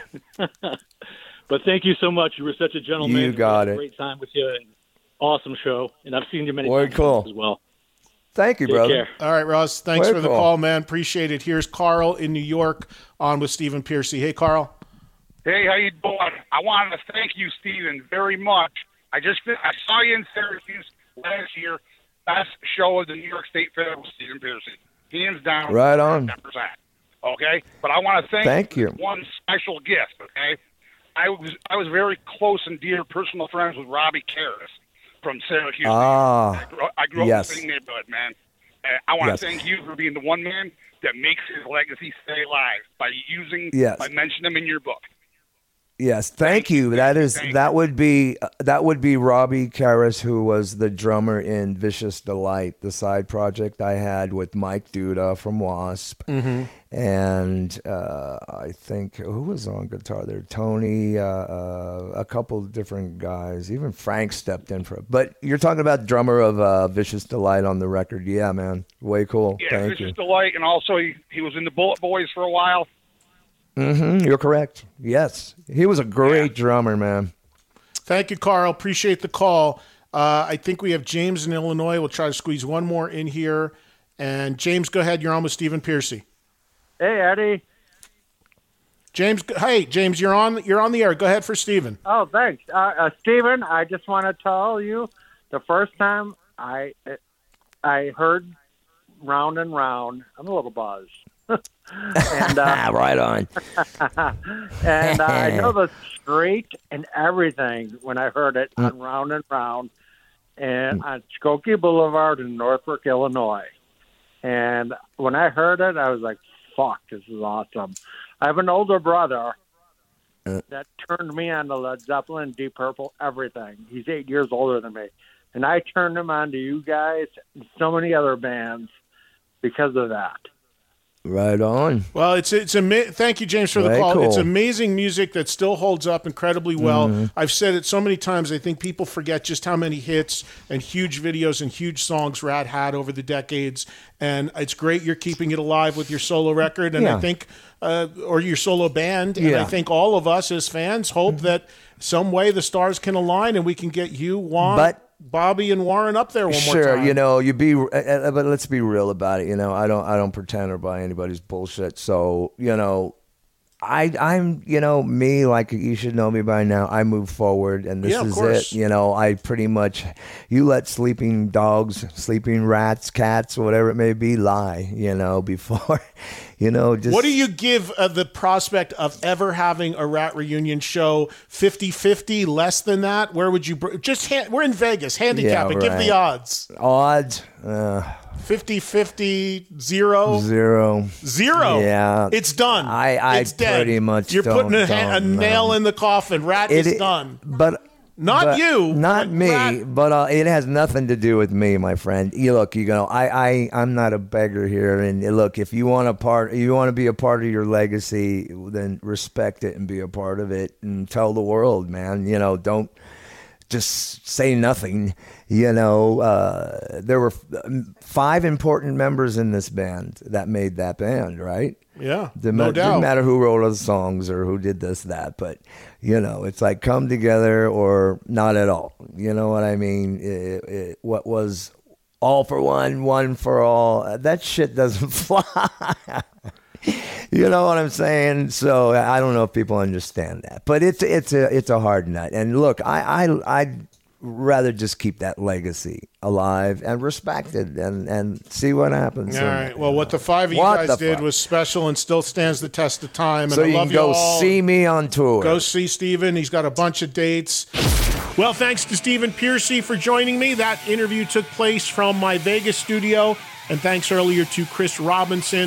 But thank you so much. You were such a gentleman. You got it. Great time with you. And awesome show. And I've seen you many times cool. as well. Thank you, Take brother. care. All right, Russ. Thanks Very for the cool. call, man. Appreciate it. Here's Carl in New York on with Stephen Piercy. Hey, Carl. Hey, how you doing? I wanted to thank you, Stephen, very much. I saw you in Syracuse last year. Best show of the New York State Fair with Stephen Piercy. Hands down. Right on. 10%. Okay? But I want to Thank you. one special gift, okay? I was very close and dear personal friends with Robbie Karras from Syracuse. Ah, I grew up yes. in the same neighborhood, man. I want to thank you for being the one man that makes his legacy stay alive by mentioning him in your book. Yes, thank you. That would be Robbie Karras, who was the drummer in Vicious Delight, the side project I had with Mike Duda from Wasp, and I think who was on guitar there? Tony, a couple of different guys. Even Frank stepped in for it. But you're talking about drummer of Vicious Delight on the record. Yeah, man, way cool. Yeah, thank Vicious you. Delight, and also he was in the Bullet Boys for a while. You're correct. Yes, he was a great drummer, man. Thank you, Carl. Appreciate the call. I think we have James in Illinois. We'll try to squeeze one more in here. And James, go ahead. You're on with Stephen Piercy. Hey, Eddie. James, you're on the air. Go ahead for Stephen. Oh, thanks. Stephen, I just want to tell you, the first time I heard Round and Round, I'm a little buzzed. And, right on. And I know the street and everything when I heard it on Round and Round and on Skokie Boulevard in Norfolk, Illinois. And when I heard it, I was like, fuck, this is awesome. I have an older brother that turned me on to Led Zeppelin, Deep Purple, everything. He's 8 years older than me. And I turned him on to you guys and so many other bands because of that. Right on. Well, thank you, James, for the call. Cool. It's amazing music that still holds up incredibly well. I've said it so many times. I think people forget just how many hits and huge videos and huge songs Rat had over the decades. And it's great you're keeping it alive with your solo record, and I think, or your solo band. And I think all of us as fans hope that some way the stars can align and we can get you, Juan, Bobby, and Warren up there one more time. Sure, but let's be real about it. I don't pretend or buy anybody's bullshit. So, I'm me, like you should know me by now. I move forward, and this is it. I pretty much, you let sleeping dogs, sleeping rats, cats, whatever it may be, lie. Before. What do you give the prospect of ever having a Rat reunion show? 50-50, less than that? Where would you we're in Vegas, handicap it, give the odds. 50-50, 0. Yeah. It's done. It's dead. Pretty much You're putting a nail in the coffin. Rat is done. Not you. Not me, Rat. But it has nothing to do with me, my friend. I'm not a beggar here. And look, if you want to be a part of your legacy, then respect it and be a part of it and tell the world, man. Don't just say nothing. There were 5 important members in this band that made that band, right? Yeah, no doubt. Didn't matter who wrote the songs or who did this, that, but it's like come together or not at all. You know what I mean? What was all for one, one for all? That shit doesn't fly. You know what I'm saying? So I don't know if people understand that, but it's a hard nut. And look, I'd rather just keep that legacy alive and respected and see what happens. All right. Well, what the 5 of you guys did was special and still stands the test of time. And so I you love can go see me on tour. Go see Stephen. He's got a bunch of dates. Well, thanks to Stephen Piercy for joining me. That interview took place from my Vegas studio. And thanks earlier to Chris Robinson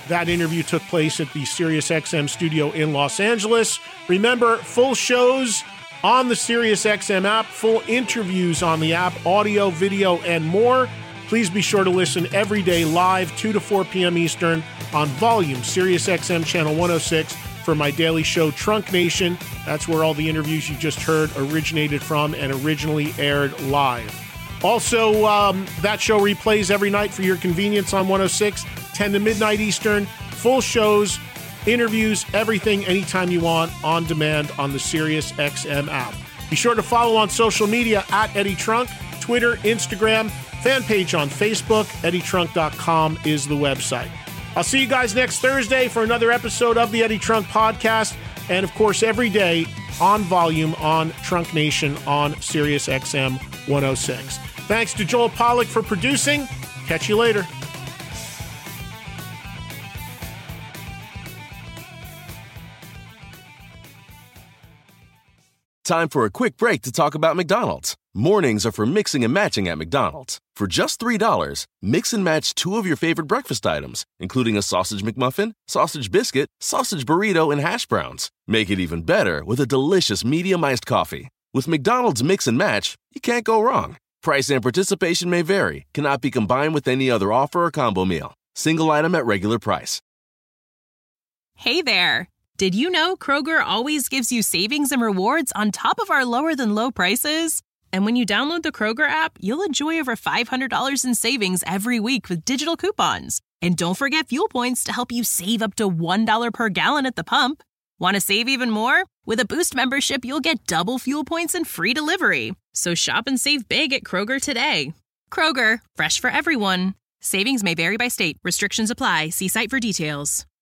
That interview took place at the SiriusXM studio in Los Angeles. Remember, full shows on the SiriusXM app, full interviews on the app, audio, video, and more. Please be sure to listen every day live, 2 to 4 p.m. Eastern on Volume, SiriusXM Channel 106 for my daily show, Trunk Nation. That's where all the interviews you just heard originated from and originally aired live. Also, that show replays every night for your convenience on 106, 10 to midnight Eastern. Full shows, interviews, everything, anytime you want, on demand on the SiriusXM app. Be sure to follow on social media at Eddie Trunk, Twitter, Instagram, fan page on Facebook. EddieTrunk.com is the website. I'll see you guys next Thursday for another episode of the Eddie Trunk Podcast. And, of course, every day on Volume on Trunk Nation on SiriusXM 106. Thanks to Joel Pollack for producing. Catch you later. Time for a quick break to talk about McDonald's. Mornings are for mixing and matching at McDonald's. For just $3, mix and match 2 of your favorite breakfast items, including a sausage McMuffin, sausage biscuit, sausage burrito, and hash browns. Make it even better with a delicious medium iced coffee. With McDonald's Mix and Match, you can't go wrong. Price and participation may vary. Cannot be combined with any other offer or combo meal. Single item at regular price. Hey there. Did you know Kroger always gives you savings and rewards on top of our lower-than-low prices? And when you download the Kroger app, you'll enjoy over $500 in savings every week with digital coupons. And don't forget fuel points to help you save up to $1 per gallon at the pump. Want to save even more? With a Boost membership, you'll get double fuel points and free delivery. So shop and save big at Kroger today. Kroger, fresh for everyone. Savings may vary by state. Restrictions apply. See site for details.